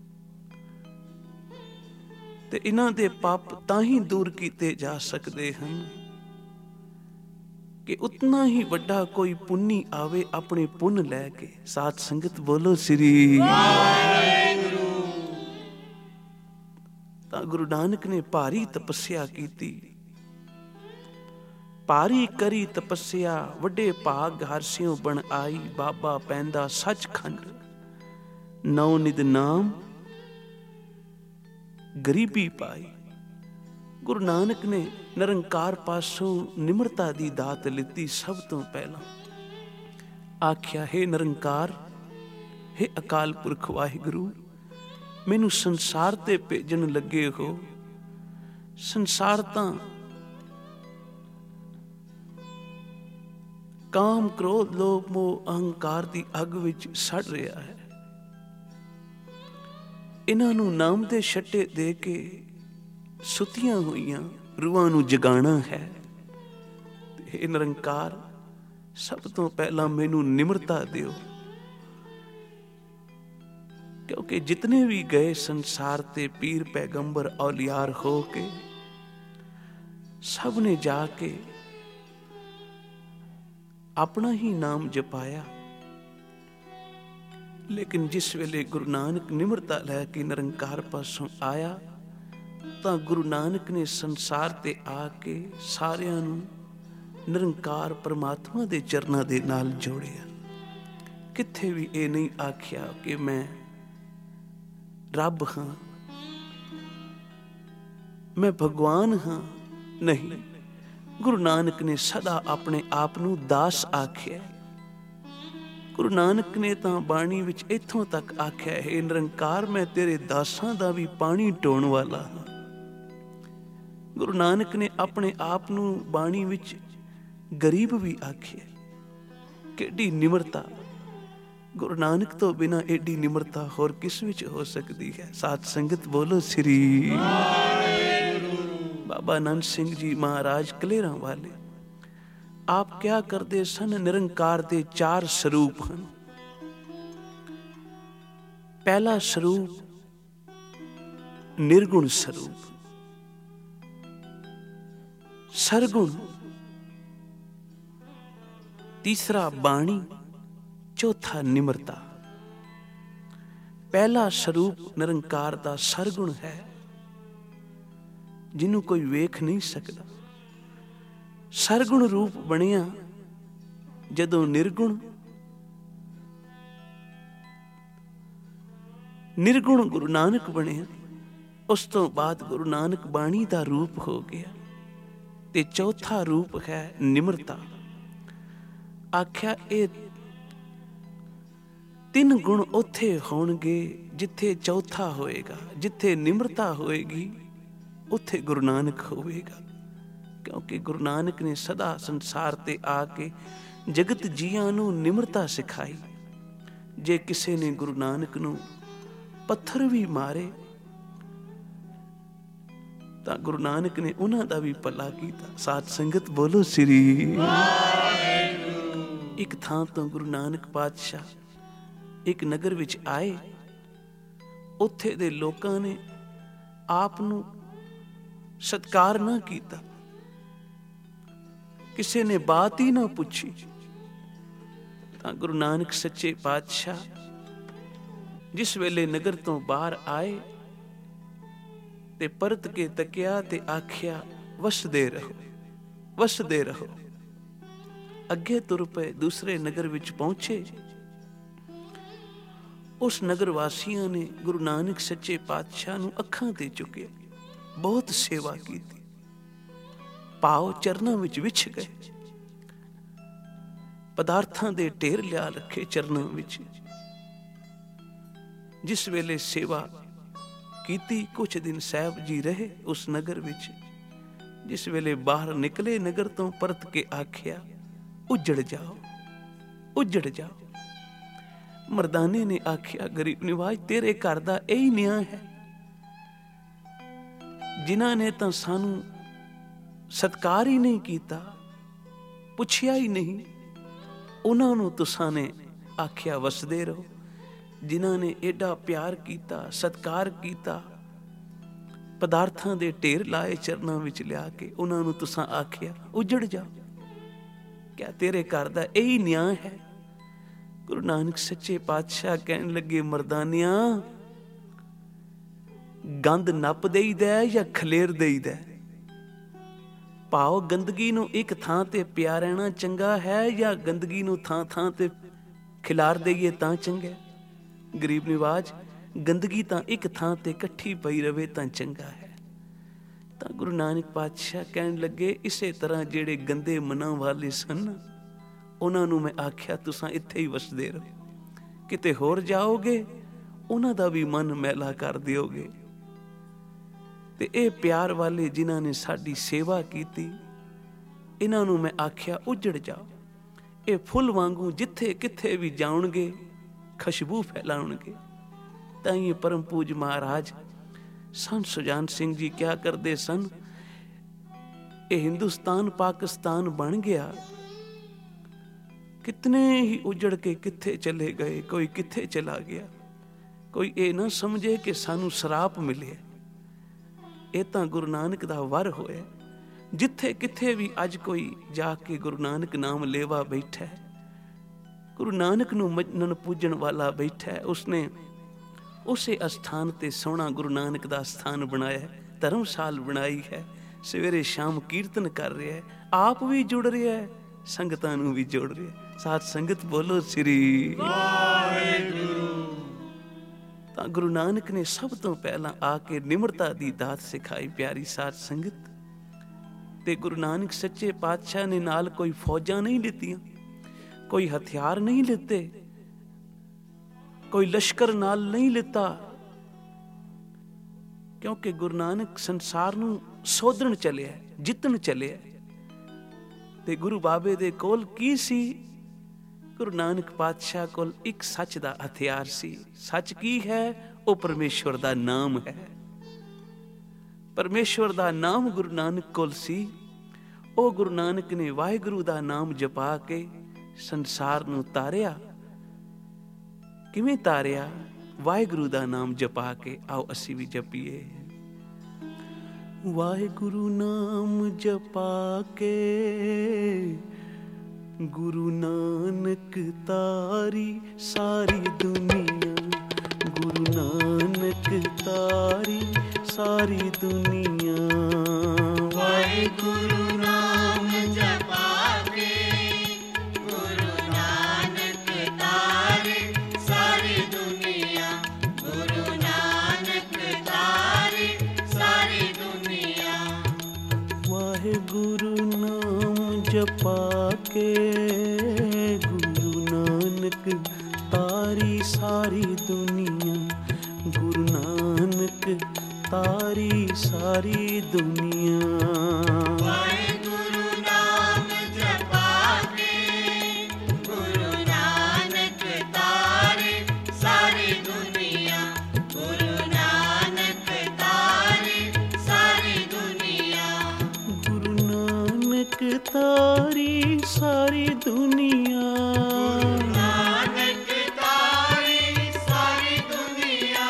ते इन्हां दे पाप तां ही दूर कीते जा सकते हैं कि उतना ही वड्डा कोई पुन्नी आवे अपने पुन लैके। साथ संगत बोलो श्री वाहिगुरू। तां गुरु नानक ने भारी तपस्या की थी। भारी करी तपस्या, वड्डे भाग हर सियों बन आई। बाबा पैंदा सचखंड, नौ निद नाम गरीबी पाई। गुरु नानक ने निरंकार पासों निमरता दी दात लिती। सब तो पहला आख्या, हे निरंकार, हे अकाल पुरख वाहिगुरू, मैनू संसार ते भेजन लगे हो। संसार तां काम क्रोध लोभ मोह अहंकार दी अग विच सड़ रहा है। इन्हां नू नाम दे छट्टे दे के सुतियां हुईयां रूहां नू जगाना है। हे निरंकार, सब तो पहला मैनू निमरता दियो, क्योंकि जितने भी गए संसार ते पीर पैगंबर औलियार हो के, सब ने जाके अपना ही नाम जपाया। लेकिन जिस वेले गुरु नानक निमरता लैके निरंकार पासों आया, ਤਾਂ ਗੁਰੂ ਨਾਨਕ ਨੇ ਸੰਸਾਰ ਤੇ ਆ ਕੇ ਸਾਰਿਆਂ ਨੂੰ ਨਿਰੰਕਾਰ ਪਰਮਾਤਮਾ ਦੇ ਚਰਨਾਂ ਦੇ ਨਾਲ ਜੋੜਿਆ। ਕਿੱਥੇ ਵੀ ਇਹ ਨਹੀਂ ਆਖਿਆ ਕਿ ਮੈਂ ਰੱਬ ਹਾਂ, ਮੈਂ ਭਗਵਾਨ ਹਾਂ। ਨਹੀਂ, ਗੁਰੂ ਨਾਨਕ ਨੇ ਸਦਾ ਆਪਣੇ ਆਪ ਨੂੰ ਦਾਸ ਆਖਿਆ। ਗੁਰੂ ਨਾਨਕ ਨੇ ਤਾਂ ਬਾਣੀ ਵਿੱਚ ਇੱਥੋਂ ਤੱਕ ਆਖਿਆ, ਹੈ ਨਿਰੰਕਾਰ, ਮੈਂ ਤੇਰੇ ਦਾਸਾਂ ਦਾ ਵੀ ਪਾਣੀ ਢੋਣ ਵਾਲਾ ਹਾਂ। ਗੁਰੂ ਨਾਨਕ ਨੇ ਆਪਣੇ ਆਪ ਨੂੰ ਬਾਣੀ ਵਿੱਚ ਗਰੀਬ ਵੀ ਆਖਿਆ। ਕਿਹੜੀ ਨਿਮਰਤਾ! ਗੁਰੂ ਨਾਨਕ ਤੋਂ ਬਿਨਾਂ ਏਡੀ ਨਿਮਰਤਾ ਹੋਰ ਕਿਸ ਵਿੱਚ ਹੋ ਸਕਦੀ ਹੈ? ਸਾਧ ਸੰਗਤ ਬੋਲੋ ਸ੍ਰੀ ਬਾਬਾ ਆਨੰਦ ਸਿੰਘ ਜੀ ਮਹਾਰਾਜ ਕਲੇਰਾਂ ਵਾਲੇ ਆਪ ਕਿਆ ਕਰਦੇ ਸਨ? ਨਿਰੰਕਾਰ ਦੇ 4 ਸਰੂਪ ਹਨ। ਪਹਿਲਾ ਸਰੂਪ ਨਿਰਗੁਣ ਸਰੂਪ, ਸਰਗੁਣ, ਤੀਸਰਾ ਬਾਣੀ, ਚੌਥਾ ਨਿਮਰਤਾ। ਪਹਿਲਾ ਸਰੂਪ ਨਿਰੰਕਾਰ ਦਾ ਸਰਗੁਣ ਹੈ, ਜਿਹਨੂੰ ਕੋਈ ਵੇਖ ਨਹੀਂ ਸਕਦਾ। ਸਰਗੁਣ ਰੂਪ ਬਣਿਆ ਜਦੋਂ ਨਿਰਗੁਣ ਗੁਰੂ ਨਾਨਕ ਬਣਿਆ। ਉਸ ਤੋਂ ਬਾਅਦ ਗੁਰੂ ਨਾਨਕ ਬਾਣੀ ਦਾ ਰੂਪ ਹੋ ਗਿਆ ਤੇ ਚੌਥਾ ਰੂਪ ਹੈ ਨਿਮਰਤਾ। ਆਖਿਆ ਇਹ 3 ਗੁਣ ਉੱਥੇ ਹੋਣਗੇ ਜਿੱਥੇ ਚੌਥਾ ਹੋਏਗਾ। ਜਿੱਥੇ ਨਿਮਰਤਾ ਹੋਏਗੀ ਉੱਥੇ ਗੁਰੂ ਨਾਨਕ ਹੋਵੇਗਾ, ਕਿਉਂਕਿ ਗੁਰੂ ਨਾਨਕ ਨੇ ਸਦਾ ਸੰਸਾਰ ਤੇ ਆ ਕੇ ਜਗਤ ਜੀਆਂ ਨੂੰ ਨਿਮਰਤਾ ਸਿਖਾਈ। ਜੇ ਕਿਸੇ ਨੇ ਗੁਰੂ ਨਾਨਕ ਨੂੰ ਪੱਥਰ ਵੀ ਮਾਰੇ ਤਾਂ ਗੁਰੂ ਨਾਨਕ ਨੇ ਉਹਨਾਂ ਦਾ ਵੀ ਭਲਾ ਕੀਤਾ। ਸਾਧ ਸੰਗਤ ਬੋਲੋ ਸ੍ਰੀ। ਇੱਕ ਥਾਂ ਤੋਂ ਗੁਰੂ ਨਾਨਕ ਪਾਤਸ਼ਾਹ ਇੱਕ ਨਗਰ ਵਿੱਚ ਆਏ। ਉੱਥੇ ਦੇ ਲੋਕਾਂ ਨੇ ਆਪ ਨੂੰ ਸਤਿਕਾਰ ਨਾ ਕੀਤਾ, ਕਿਸੇ ਨੇ ਬਾਤ ਹੀ ਨਾ ਪੁੱਛੀ। ਤਾਂ ਗੁਰੂ ਨਾਨਕ ਸੱਚੇ ਪਾਤਸ਼ਾਹ ਜਿਸ ਵੇਲੇ ਨਗਰ ਤੋਂ ਬਾਹਰ ਆਏ ਤੇ ਪਰਤ ਕੇ ਤੱਕਿਆ ਤੇ ਆਖਿਆ, ਵਸਦੇ ਰਹੋ, ਵਸਦੇ ਰਹੋ। ਅੱਗੇ ਤੁਰ ਪਏ, ਦੂਸਰੇ ਨਗਰ ਵਿੱਚ ਪਹੁੰਚੇ। ਉਸ ਨਗਰ ਵਾਸੀਆਂ ਨੇ ਗੁਰੂ ਨਾਨਕ ਸੱਚੇ ਪਾਤਸ਼ਾਹ ਨੂੰ ਅੱਖਾਂ ਤੇ ਚੁੱਕਿਆ, ਬਹੁਤ ਸੇਵਾ ਕੀਤੀ, ਭਾਵ ਚਰਨਾਂ ਵਿੱਚ ਵਿਛ ਗਏ, ਪਦਾਰਥਾਂ ਦੇ ਢੇਰ ਲਿਆ ਰੱਖੇ ਚਰਨਾਂ ਵਿੱਚ। ਜਿਸ ਵੇਲੇ ਸੇਵਾ ਕੀਤੀ, ਕੁਛ ਦਿਨ ਸਾਹਿਬ ਜੀ ਰਹੇ ਉਸ ਨਗਰ ਵਿੱਚ। ਜਿਸ ਵੇਲੇ ਬਾਹਰ ਨਿਕਲੇ ਨਗਰ ਤੋਂ, ਪਰਤ ਕੇ ਆਖਿਆ, ਉੱਜੜ ਜਾਓ, ਉੱਜੜ ਜਾਓ। ਮਰਦਾਨੇ ਨੇ ਆਖਿਆ, ਗਰੀਬ ਨਿਵਾਜ ਤੇਰੇ ਘਰ ਦਾ ਇਹੀ ਨਿਆਂ ਹੈ। ਜਿਨ੍ਹਾਂ ਨੇ ਤਾਂ ਸਾਨੂੰ ਸਤਿਕਾਰ ਹੀ ਨਹੀਂ ਕੀਤਾ, ਪੁੱਛਿਆ ਹੀ ਨਹੀਂ, ਉਹਨਾਂ ਨੂੰ ਤੁਸਾਂ ਨੇ ਆਖਿਆ ਵਸਦੇ ਰਹੋ। ਜਿਨ੍ਹਾਂ ਨੇ ਏਡਾ ਪਿਆਰ ਕੀਤਾ, ਸਤਿਕਾਰ ਕੀਤਾ, ਪਦਾਰਥਾਂ ਦੇ ਢੇਰ ਲਾਏ ਚਰਨਾਂ ਵਿੱਚ ਲਿਆ ਕੇ, ਉਹਨਾਂ ਨੂੰ ਤੁਸਾਂ ਆਖਿਆ ਉੱਜੜ ਜਾਓ। ਕਿਆ ਤੇਰੇ ਘਰ ਦਾ ਇਹੀ ਨਿਆਂ ਹੈ? ਗੁਰੂ ਨਾਨਕ ਸੱਚੇ ਪਾਤਸ਼ਾਹ ਕਹਿਣ ਲੱਗੇ, ਮਰਦਾਨਿਆਂ, ਗੰਦ ਨੱਪ ਦੇਈਦਾ ਜਾਂ ਖਲੇਰ ਦੇਈਦਾ? ਭਾਵ ਗੰਦਗੀ ਨੂੰ ਇੱਕ ਥਾਂ ਤੇ ਪਿਆ ਰਹਿਣਾ ਚੰਗਾ ਹੈ ਜਾਂ ਗੰਦਗੀ ਨੂੰ ਥਾਂ ਥਾਂ ਤੇ ਖਿਲਾਰ ਦੇਈਏ ਤਾਂ ਚੰਗਾ? ਗਰੀਬ ਨਿਵਾਜ, ਗੰਦਗੀ ਤਾਂ ਇੱਕ ਥਾਂ ਤੇ ਇਕੱਠੀ ਪਈ ਰਵੇ ਤਾਂ ਚੰਗਾ ਹੈ। ਤਾਂ ਗੁਰੂ ਨਾਨਕ ਪਾਤਸ਼ਾਹ ਕਹਿਣ ਲੱਗੇ, ਇਸੇ ਤਰ੍ਹਾਂ ਜਿਹੜੇ ਗੰਦੇ ਮਨਾਂ ਵਾਲੇ ਸਨ, ਉਹਨਾਂ ਨੂੰ ਮੈਂ ਆਖਿਆ ਤੁਸਾਂ ਇੱਥੇ ਹੀ ਵਸਦੇ ਰਹੋ। ਕਿਤੇ ਹੋਰ ਜਾਓਗੇ ਉਹਨਾਂ ਦਾ ਵੀ ਮਨ ਮੈਲਾ ਕਰ ਦਿਓਗੇ। ਤੇ ਇਹ ਪਿਆਰ ਵਾਲੇ ਜਿਨ੍ਹਾਂ ਨੇ ਸਾਡੀ ਸੇਵਾ ਕੀਤੀ, ਇਹਨਾਂ ਨੂੰ ਮੈਂ ਆਖਿਆ ਉੱਜੜ ਜਾਓ। ਇਹ ਫੁੱਲ ਵਾਂਗੂ ਜਿੱਥੇ ਕਿੱਥੇ ਵੀ ਜਾਣਗੇ ਖੁਸ਼ਬੂ ਫੈਲਾਉਣਗੇ। ਤਾਂ ਇਹ ਪਰਮ ਪੂਜ ਮਹਾਰਾਜ ਸੰਤ ਸੁਜਾਨ ਸਿੰਘ ਜੀ ਕਿਆ ਕਰਦੇ ਸਨ, ਇਹ ਹਿੰਦੁਸਤਾਨ ਪਾਕਿਸਤਾਨ ਬਣ ਗਿਆ, ਕਿਤਨੇ ਹੀ ਉਜੜ ਕੇ ਕਿੱਥੇ ਚਲੇ ਗਏ, ਕੋਈ ਕਿੱਥੇ ਚਲਾ ਗਿਆ। ਕੋਈ ਇਹ ਨਾ ਸਮਝੇ ਕਿ ਸਾਨੂੰ ਸਰਾਪ ਮਿਲਿਆ, ਇਹ ਤਾਂ ਗੁਰੂ ਨਾਨਕ ਦਾ ਵਰ ਹੋਇਆ। ਜਿੱਥੇ ਕਿੱਥੇ ਵੀ ਅੱਜ ਕੋਈ ਜਾ ਕੇ ਗੁਰੂ ਨਾਨਕ ਨਾਮ ਲੇਵਾ ਬੈਠਾ ਹੈ, ਗੁਰੂ ਨਾਨਕ ਨੂੰ ਮੰਨਣ ਪੂਜਣ ਵਾਲਾ ਬੈਠਾ ਹੈ, ਉਸਨੇ ਉਸੇ ਅਸਥਾਨ ਤੇ ਸੋਹਣਾ ਗੁਰੂ ਨਾਨਕ ਦਾ ਸਥਾਨ ਬਣਾਇਆ ਹੈ, ਧਰਮਸ਼ਾਲ ਬਣਾਈ ਹੈ, ਸਵੇਰੇ ਸ਼ਾਮ ਕੀਰਤਨ ਕਰ ਰਿਹਾ ਹੈ, ਆਪ ਵੀ ਜੁੜ ਰਿਹਾ ਹੈ, ਸੰਗਤਾਂ ਨੂੰ ਵੀ ਜੋੜ ਰਿਹਾ ਹੈ। ਸਾਧ ਸੰਗਤ ਬੋਲੋ ਸ੍ਰੀ ਵਾਹਿਗੁਰੂ। ਤਾਂ ਗੁਰੂ ਨਾਨਕ ਨੇ ਸਭ ਤੋਂ ਪਹਿਲਾਂ ਆ ਕੇ ਨਿਮਰਤਾ ਦੀ ਦਾਤ ਸਿਖਾਈ। ਪਿਆਰੀ ਸਾਧ ਸੰਗਤ, ਤੇ ਗੁਰੂ ਨਾਨਕ ਸੱਚੇ ਪਾਤਸ਼ਾਹ ਨੇ ਨਾਲ ਕੋਈ ਫੌਜਾਂ ਨਹੀਂ ਲਿੱਤੀਆਂ, ਕੋਈ ਹਥਿਆਰ ਨਹੀਂ ਲਿੱਤੇ, ਕੋਈ ਲਸ਼ਕਰ ਨਾਲ ਨਹੀਂ ਲਿੱਤਾ, ਕਿਉਂਕਿ ਗੁਰੂ ਨਾਨਕ ਸੰਸਾਰ ਨੂੰ ਸੋਧਣ ਚੱਲਿਆ, ਜਿੱਤਣ ਚੱਲਿਆ। ਤੇ ਗੁਰੂ ਬਾਬੇ ਦੇ ਕੋਲ ਕੀ ਸੀ? ਗੁਰੂ ਨਾਨਕ ਪਾਤਸ਼ਾਹ ਕੋਲ ਇੱਕ ਸੱਚ ਦਾ ਹਥਿਆਰ ਸੀ। ਸੱਚ ਕੀ ਹੈ? ਉਹ ਪਰਮੇਸ਼ਵਰ ਦਾ ਨਾਮ ਹੈ। ਪਰਮੇਸ਼ਵਰ ਦਾ ਨਾਮ ਗੁਰੂ ਨਾਨਕ ਕੋਲ ਸੀ। ਉਹ ਗੁਰੂ ਨਾਨਕ ਨੇ ਵਾਹਿਗੁਰੂ ਦਾ ਨਾਮ ਜਪਾ ਕੇ ਸੰਸਾਰ ਨੂੰ ਤਾਰਿਆ। ਕਿਵੇਂ ਤਾਰਿਆ? ਵਾਹਿਗੁਰੂ ਦਾ ਨਾਮ ਜਪਾ ਕੇ। ਆਓ ਅਸੀਂ ਵੀ ਜਪੀਏ। ਵਾਹਿਗੁਰੂ ਨਾਮ ਜਪਾ ਕੇ ਗੁਰੂ ਨਾਨਕ ਤਾਰੀ ਸਾਰੀ ਦੁਨੀਆ। ਗੁਰੂ ਨਾਨਕ ਤਾਰੀ ਸਾਰੀ ਦੁਨੀਆ। ਵਾਹਿਗੁਰੂ ਨਾਮ ਜਪਾ ਕੇ ਗੁਰੂ ਨਾਨਕ ਤਾਰੇ ਸਾਰੀ ਦੁਨੀਆ। ਗੁਰੂ ਨਾਨਕ ਤਾਰੇ ਸਾਰੀ ਦੁਨੀਆ। ਵਾਹਿਗੁਰੂ ਨਾਮ ਜਪਾ ਕੇ ਗੁਰੂ ਨਾਨਕ ਤਾਰੀ ਸਾਰੀ ਦੁਨੀਆ। ਗੁਰੂ ਨਾਨਕ ਤਾਰੀ ਸਾਰੀ ਦੁਨੀਆ। ਵਾਹਿਗੁਰੂ ਨਾਮ ਜਪਾ ਕੇ ਗੁਰੂ ਨਾਨਕ ਤਾਰੇ ਸਾਰੀ ਦੁਨੀਆ। ਗੁਰੂ ਨਾਨਕ ਤਾਰੇ ਸਾਰੀ ਦੁਨੀਆ। ਗੁਰੂ ਨਾਨਕ ਤਾਰੀ ਸਾਰੀ ਦੁਨੀਆ। ਨਾਨਕ ਤਾਰੇ ਸਾਰੀ ਦੁਨੀਆ।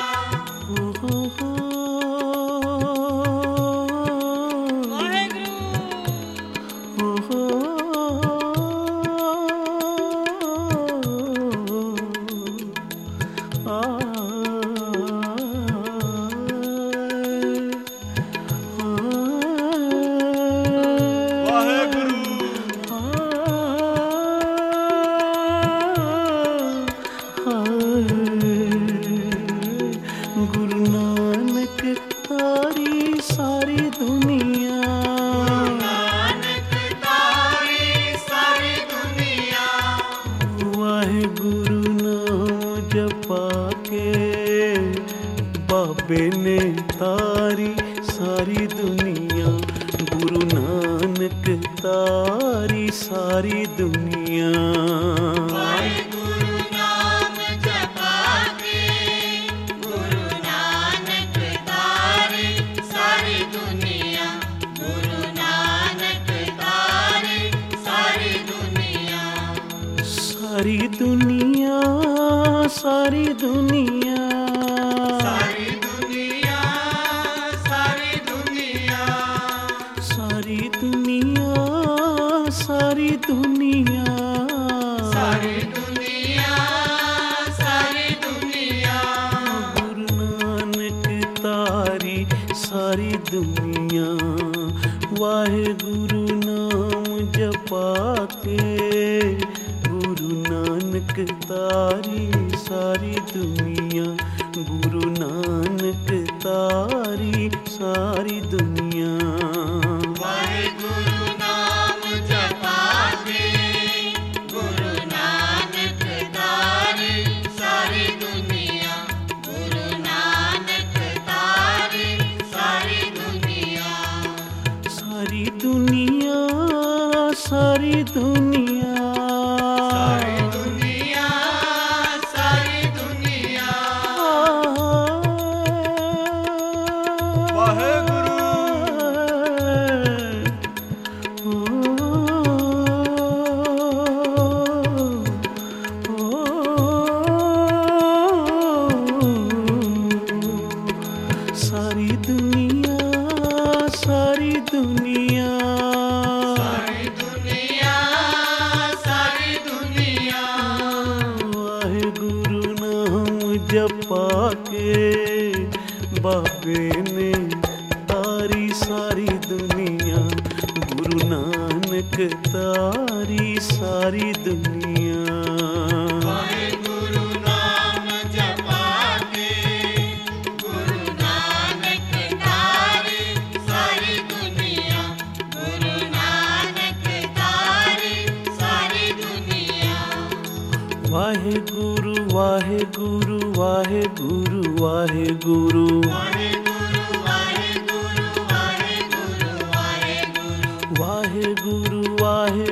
ਗੁਰੂ ਨਾਨਕ ਤਾਰੀ ਸਾਰੀ ਦੁਨੀਆ। ਨਾਨਕ ਤਾਰੇ ਸਾਰੀ ਦੁਨੀਆ। ਵਾਹਿਗੁਰੂ ਨਾਮ ਜਪਾ ਕੇ ਬਾਬੇ ਨੇ ਤਾਰੀ ਸਾਰੀ ਦੁਨੀਆ। ਗੁਰੂ ਨਾਨਕ ਤਾਰੀ ਸਾਰੀ ਦੁਨੀਆ। ਵਾਹਿਗੁਰੂ ਨਾਮ ਜਪਾ ਕੇ ਗੁਰੂ ਨਾਨਕ ਤਾਰੇ ਸਾਰੀ ਦੁਨੀਆ। ਗੁਰੂ ਨਾਨਕ ਤਾਰੇ ਸਾਰੀ ਦੁਨੀਆ। ਸਾਰੀ ਦੁਨੀਆ ਸਾਰੀ ਦੁਨੀਆ। ਸਾਰੀ ਦੁਨੀਆ ਸਾਰੀ ਦੁਨੀਆ। ਸਾਰੀ ਦੁਨੀਆ ਸਾਰੀ ਦੁਨੀਆ। ਸਾਰੀ ਦੁਨੀਆ ਸਾਰੀ ਦੁਨੀਆ। ਗੁਰੂ ਨਾਨਕ ਤਾਰੀ ਸਾਰੀ ਦੁਨੀਆ। ਵਾਹਿਗੁਰੂ ਨਾਮ ਜਪਾ ਕੇ ਗੁਰੂ ਨਾਨਕ ਤਾਰੀ ਸਾਰੀ ਦੁਨੀਆ। ਗੁਰੂ ਨਾਨਕ ਤਾਰੀ ਸਾਰੀ ਦੁਨੀਆ। ਵਾਹਿਗੁਰੂ ਨਾਮ ਜਪਾ ਕੇ ਗੁਰੂ ਨਾਨਕ ਤਾਰੇ ਸਾਰੀ ਦੁਨੀਆ। ਗੁਰੂ ਨਾਨਕ ਤਾਰੇ ਸਾਰੀ ਦੁਨੀਆ। ਸਾਰੀ ਦੁਨੀਆ ਸਾਰੀ ਦੁਨੀਆ। ਸਾਰੀ ਦੁਨੀਆ ਸਾਰੀ ਦੁਨੀਆ। ਸਾਰੀ ਦੁਨੀਆ ਸਾਰੀ ਦੁਨੀਆ। ਸਾਰੀ ਦੁਨੀਆ ਸਾਰੀ ਦੁਨੀਆ। ਵਾਹਿਗੁਰੂ ਨਾਮ ਜਪਾ ਕੇ ਬਾਬੇ ਨੇ ਤਾਰੀ ਸਾਰੀ ਦੁਨੀਆ। ਗੁਰੂ ਨਾਨਕ ਤਾਰੀ ਸਾਰੀ ਦੁਨੀਆ। ਵਾਹਿਗੁਰੂ ਨਾਮ ਜਪਾ ਕੇ ਗੁਰੂ ਨਾਨਕ ਤਾਰੇ ਸਾਰੀ ਦੁਨੀਆ। ਗੁਰੂ ਨਾਨਕ ਤਾਰੇ ਸਾਰੀ ਦੁਨੀਆ। ਵਾਹਿਗੁਰੂ ਵਾਹਿਗੁਰੂ ਵਾਹਿਗੁਰੂ ਵਾਹਿਗੁਰੂ। ਵਾਹਿਗੁਰੂ ਵਾਹਿਗੁਰੂ ਵਾਹਿਗੁਰੂ ਵਾਹਿਗੁਰੂ। ਵਾਹਿਗੁਰੂ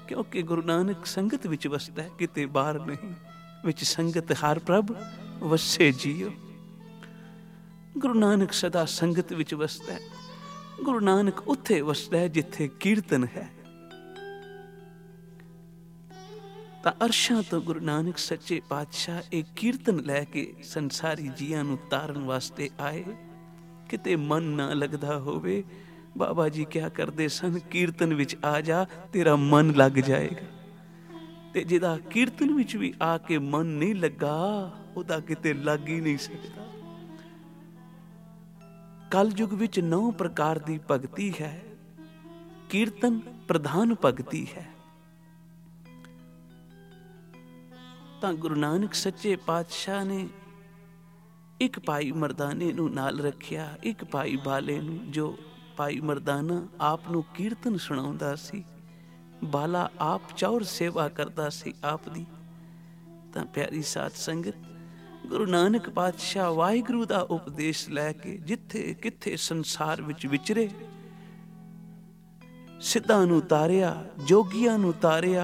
क्योंकि गुरु नानक संगत विच वसदा है, किते बाहर नहीं। विच संगत हर प्रभ वसे जियो। गुरु नानक सदा संगत विच वसदा है। गुरु नानक उत्थे वसदा है जिथे कीर्तन है। ਤਾਂ ਅਰਸ਼ਾਂ ਤੋਂ ਗੁਰੂ ਨਾਨਕ ਸੱਚੇ ਪਾਤਸ਼ਾਹ ਇਹ ਕੀਰਤਨ ਲੈ ਕੇ ਸੰਸਾਰੀ ਜੀਆਂ ਨੂੰ ਤਾਰਨ ਵਾਸਤੇ ਆਏ। ਕਿਤੇ ਮਨ ਨਾ ਲੱਗਦਾ ਹੋਵੇ, ਬਾਬਾ ਜੀ ਕਿਆ ਕਰਦੇ ਸਨ, ਕੀਰਤਨ ਵਿੱਚ ਆ ਜਾ, ਤੇਰਾ ਮਨ ਲੱਗ ਜਾਏਗਾ। ਤੇ ਜਿਹਦਾ ਕੀਰਤਨ ਵਿੱਚ ਵੀ ਆ ਕੇ ਮਨ ਨਹੀਂ ਲੱਗਾ, ਉਹਦਾ ਕਿਤੇ ਲੱਗ ਹੀ ਨਹੀਂ ਸਕਦਾ। ਕਲਯੁਗ ਵਿੱਚ 9 ਪ੍ਰਕਾਰ ਦੀ ਭਗਤੀ ਹੈ। ਕੀਰਤਨ ਪ੍ਰਧਾਨ ਭਗਤੀ ਹੈ। ਤਾਂ ਗੁਰੂ ਨਾਨਕ ਸੱਚੇ ਪਾਤਸ਼ਾਹ ਨੇ ਇੱਕ ਭਾਈ ਮਰਦਾਨੇ ਨੂੰ ਨਾਲ ਰੱਖਿਆ, ਇੱਕ ਭਾਈ ਬਾਲੇ ਨੂੰ, ਜੋ ਭਾਈ ਮਰਦਾਨਾ ਆਪ ਨੂੰ ਕੀਰਤਨ ਸੁਣਾਉਂਦਾ ਸੀ, ਬਾਲਾ ਆਪ ਚੌਰ ਸੇਵਾ ਕਰਦਾ ਸੀ ਆਪ ਦੀ। ਤਾਂ ਪਿਆਰੀ ਸਾਧ ਸੰਗਤ, ਗੁਰੂ ਨਾਨਕ ਪਾਤਸ਼ਾਹ ਵਾਹਿਗੁਰੂ ਦਾ ਉਪਦੇਸ਼ ਲੈ ਕੇ ਜਿੱਥੇ ਕਿੱਥੇ ਸੰਸਾਰ ਵਿੱਚ ਵਿਚਰੇ, ਸਿੱਧਾਂ ਨੂੰ ਤਾਰਿਆ, ਜੋਗੀਆਂ ਨੂੰ ਤਾਰਿਆ,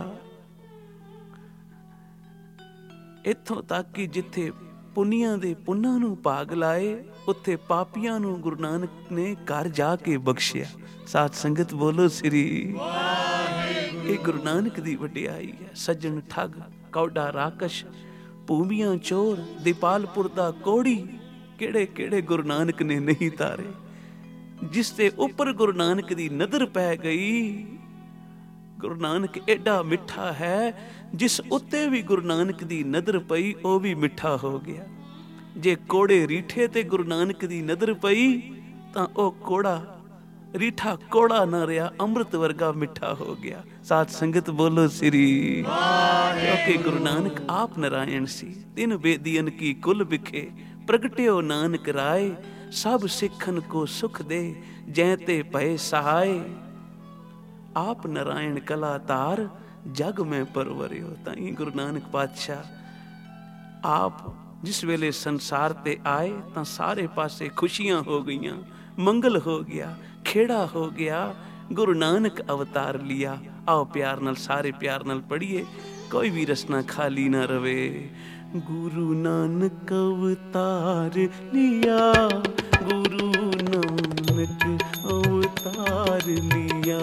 ਇੱਥੋਂ ਤੱਕ ਕਿ ਜਿੱਥੇ ਪੁੰਨੀਆਂ ਦੇ ਪੁੰਨਾਂ ਨੂੰ ਭਾਗ ਲਾਏ, ਉੱਥੇ ਪਾਪੀਆਂ ਨੂੰ ਗੁਰੂ ਨਾਨਕ ਨੇ ਘਰ ਜਾ ਕੇ ਬਖਸ਼ਿਆ। ਸਾਧ ਸੰਗਤ ਬੋਲੋ ਸ੍ਰੀ ਵਾਹਿਗੁਰੂ। ਇਹ ਗੁਰੂ ਨਾਨਕ ਦੀ ਵਡਿਆਈ ਹੈ। ਸੱਜਣ ਠੱਗ, ਕੌਡਾ ਰਾਕਸ਼, ਭੂਮੀਆਂ ਚੋਰ, ਦੀਪਾਲਪੁਰ ਦਾ ਕੋੜੀ, ਕਿਹੜੇ ਕਿਹੜੇ ਗੁਰੂ ਨਾਨਕ ਨੇ ਨਹੀਂ ਤਾਰੇ। ਜਿਸ ਦੇ ਉੱਪਰ ਗੁਰੂ ਨਾਨਕ ਦੀ ਨਜ਼ਰ ਪੈ ਗਈ, ਗੁਰੂ ਨਾਨਕ ਐਡਾ ਮਿੱਠਾ ਹੈ, ਜਿਸ ਉੱਤੇ ਵੀ ਗੁਰੂ ਨਾਨਕ ਦੀ ਨਜ਼ਰ ਪਈ ਉਹ ਵੀ ਮਿੱਠਾ ਹੋ ਗਿਆ। ਜੇ ਕੋੜੇ ਰੀਠੇ ਤੇ ਗੁਰੂ ਨਾਨਕ ਦੀ ਨਜ਼ਰ ਪਈ ਤਾਂ ਉਹ ਕੋੜਾ ਰੀਠਾ ਕੋੜਾ ਨਾ ਰਿਹਾ, ਅੰਮ੍ਰਿਤ ਵਰਗਾ ਮਿੱਠਾ ਹੋ ਗਿਆ। ਸਾਧ ਸੰਗਤ ਬੋਲੋ ਸ੍ਰੀ ਵਾਹਿਗੁਰੂ। ਕਿਉਂਕਿ ਗੁਰੂ ਨਾਨਕ ਆਪ ਨਾਰਾਇਣ ਸੀ। ਤਿੰਨ ਬੇਦੀਨ ਕੀ ਕੁਲ ਵਿਖੇ ਪ੍ਰਗਟਿਓ ਨਾਨਕ ਰਾਏ, ਸਭ ਸਿੱਖਨ ਕੋ ਸੁਖ ਦੇ ਜੈ ਤੇ ਭਏ ਸਹਾਏ। ਆਪ ਨਾਰਾਇਣ ਕਲਾ ਤਾਰ ਜਗ ਮੈਂ ਪਰਵਰਿਓ। ਤਾਂ ਹੀ ਗੁਰੂ ਨਾਨਕ ਪਾਤਸ਼ਾਹ ਆਪ ਜਿਸ ਵੇਲੇ ਸੰਸਾਰ ਤੇ ਆਏ ਤਾਂ ਸਾਰੇ ਪਾਸੇ ਖੁਸ਼ੀਆਂ ਹੋ ਗਈਆਂ, ਮੰਗਲ ਹੋ ਗਿਆ, ਖੇੜਾ ਹੋ ਗਿਆ। ਗੁਰੂ ਨਾਨਕ ਅਵਤਾਰ ਲਿਆ। ਆਓ ਪਿਆਰ ਨਾਲ, ਸਾਰੇ ਪਿਆਰ ਨਾਲ ਪੜ੍ਹੀਏ, ਕੋਈ ਵੀ ਰਸਨਾ ਖਾਲੀ ਨਾ ਰਵੇ। ਗੁਰੂ ਨਾਨਕ ਅਵਤਾਰ ਲਿਆ, ਗੁਰੂ ਨਾਨਕ ਅਵਤਾਰ ਲਿਆ।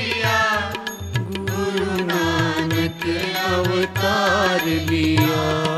अवतार लिया।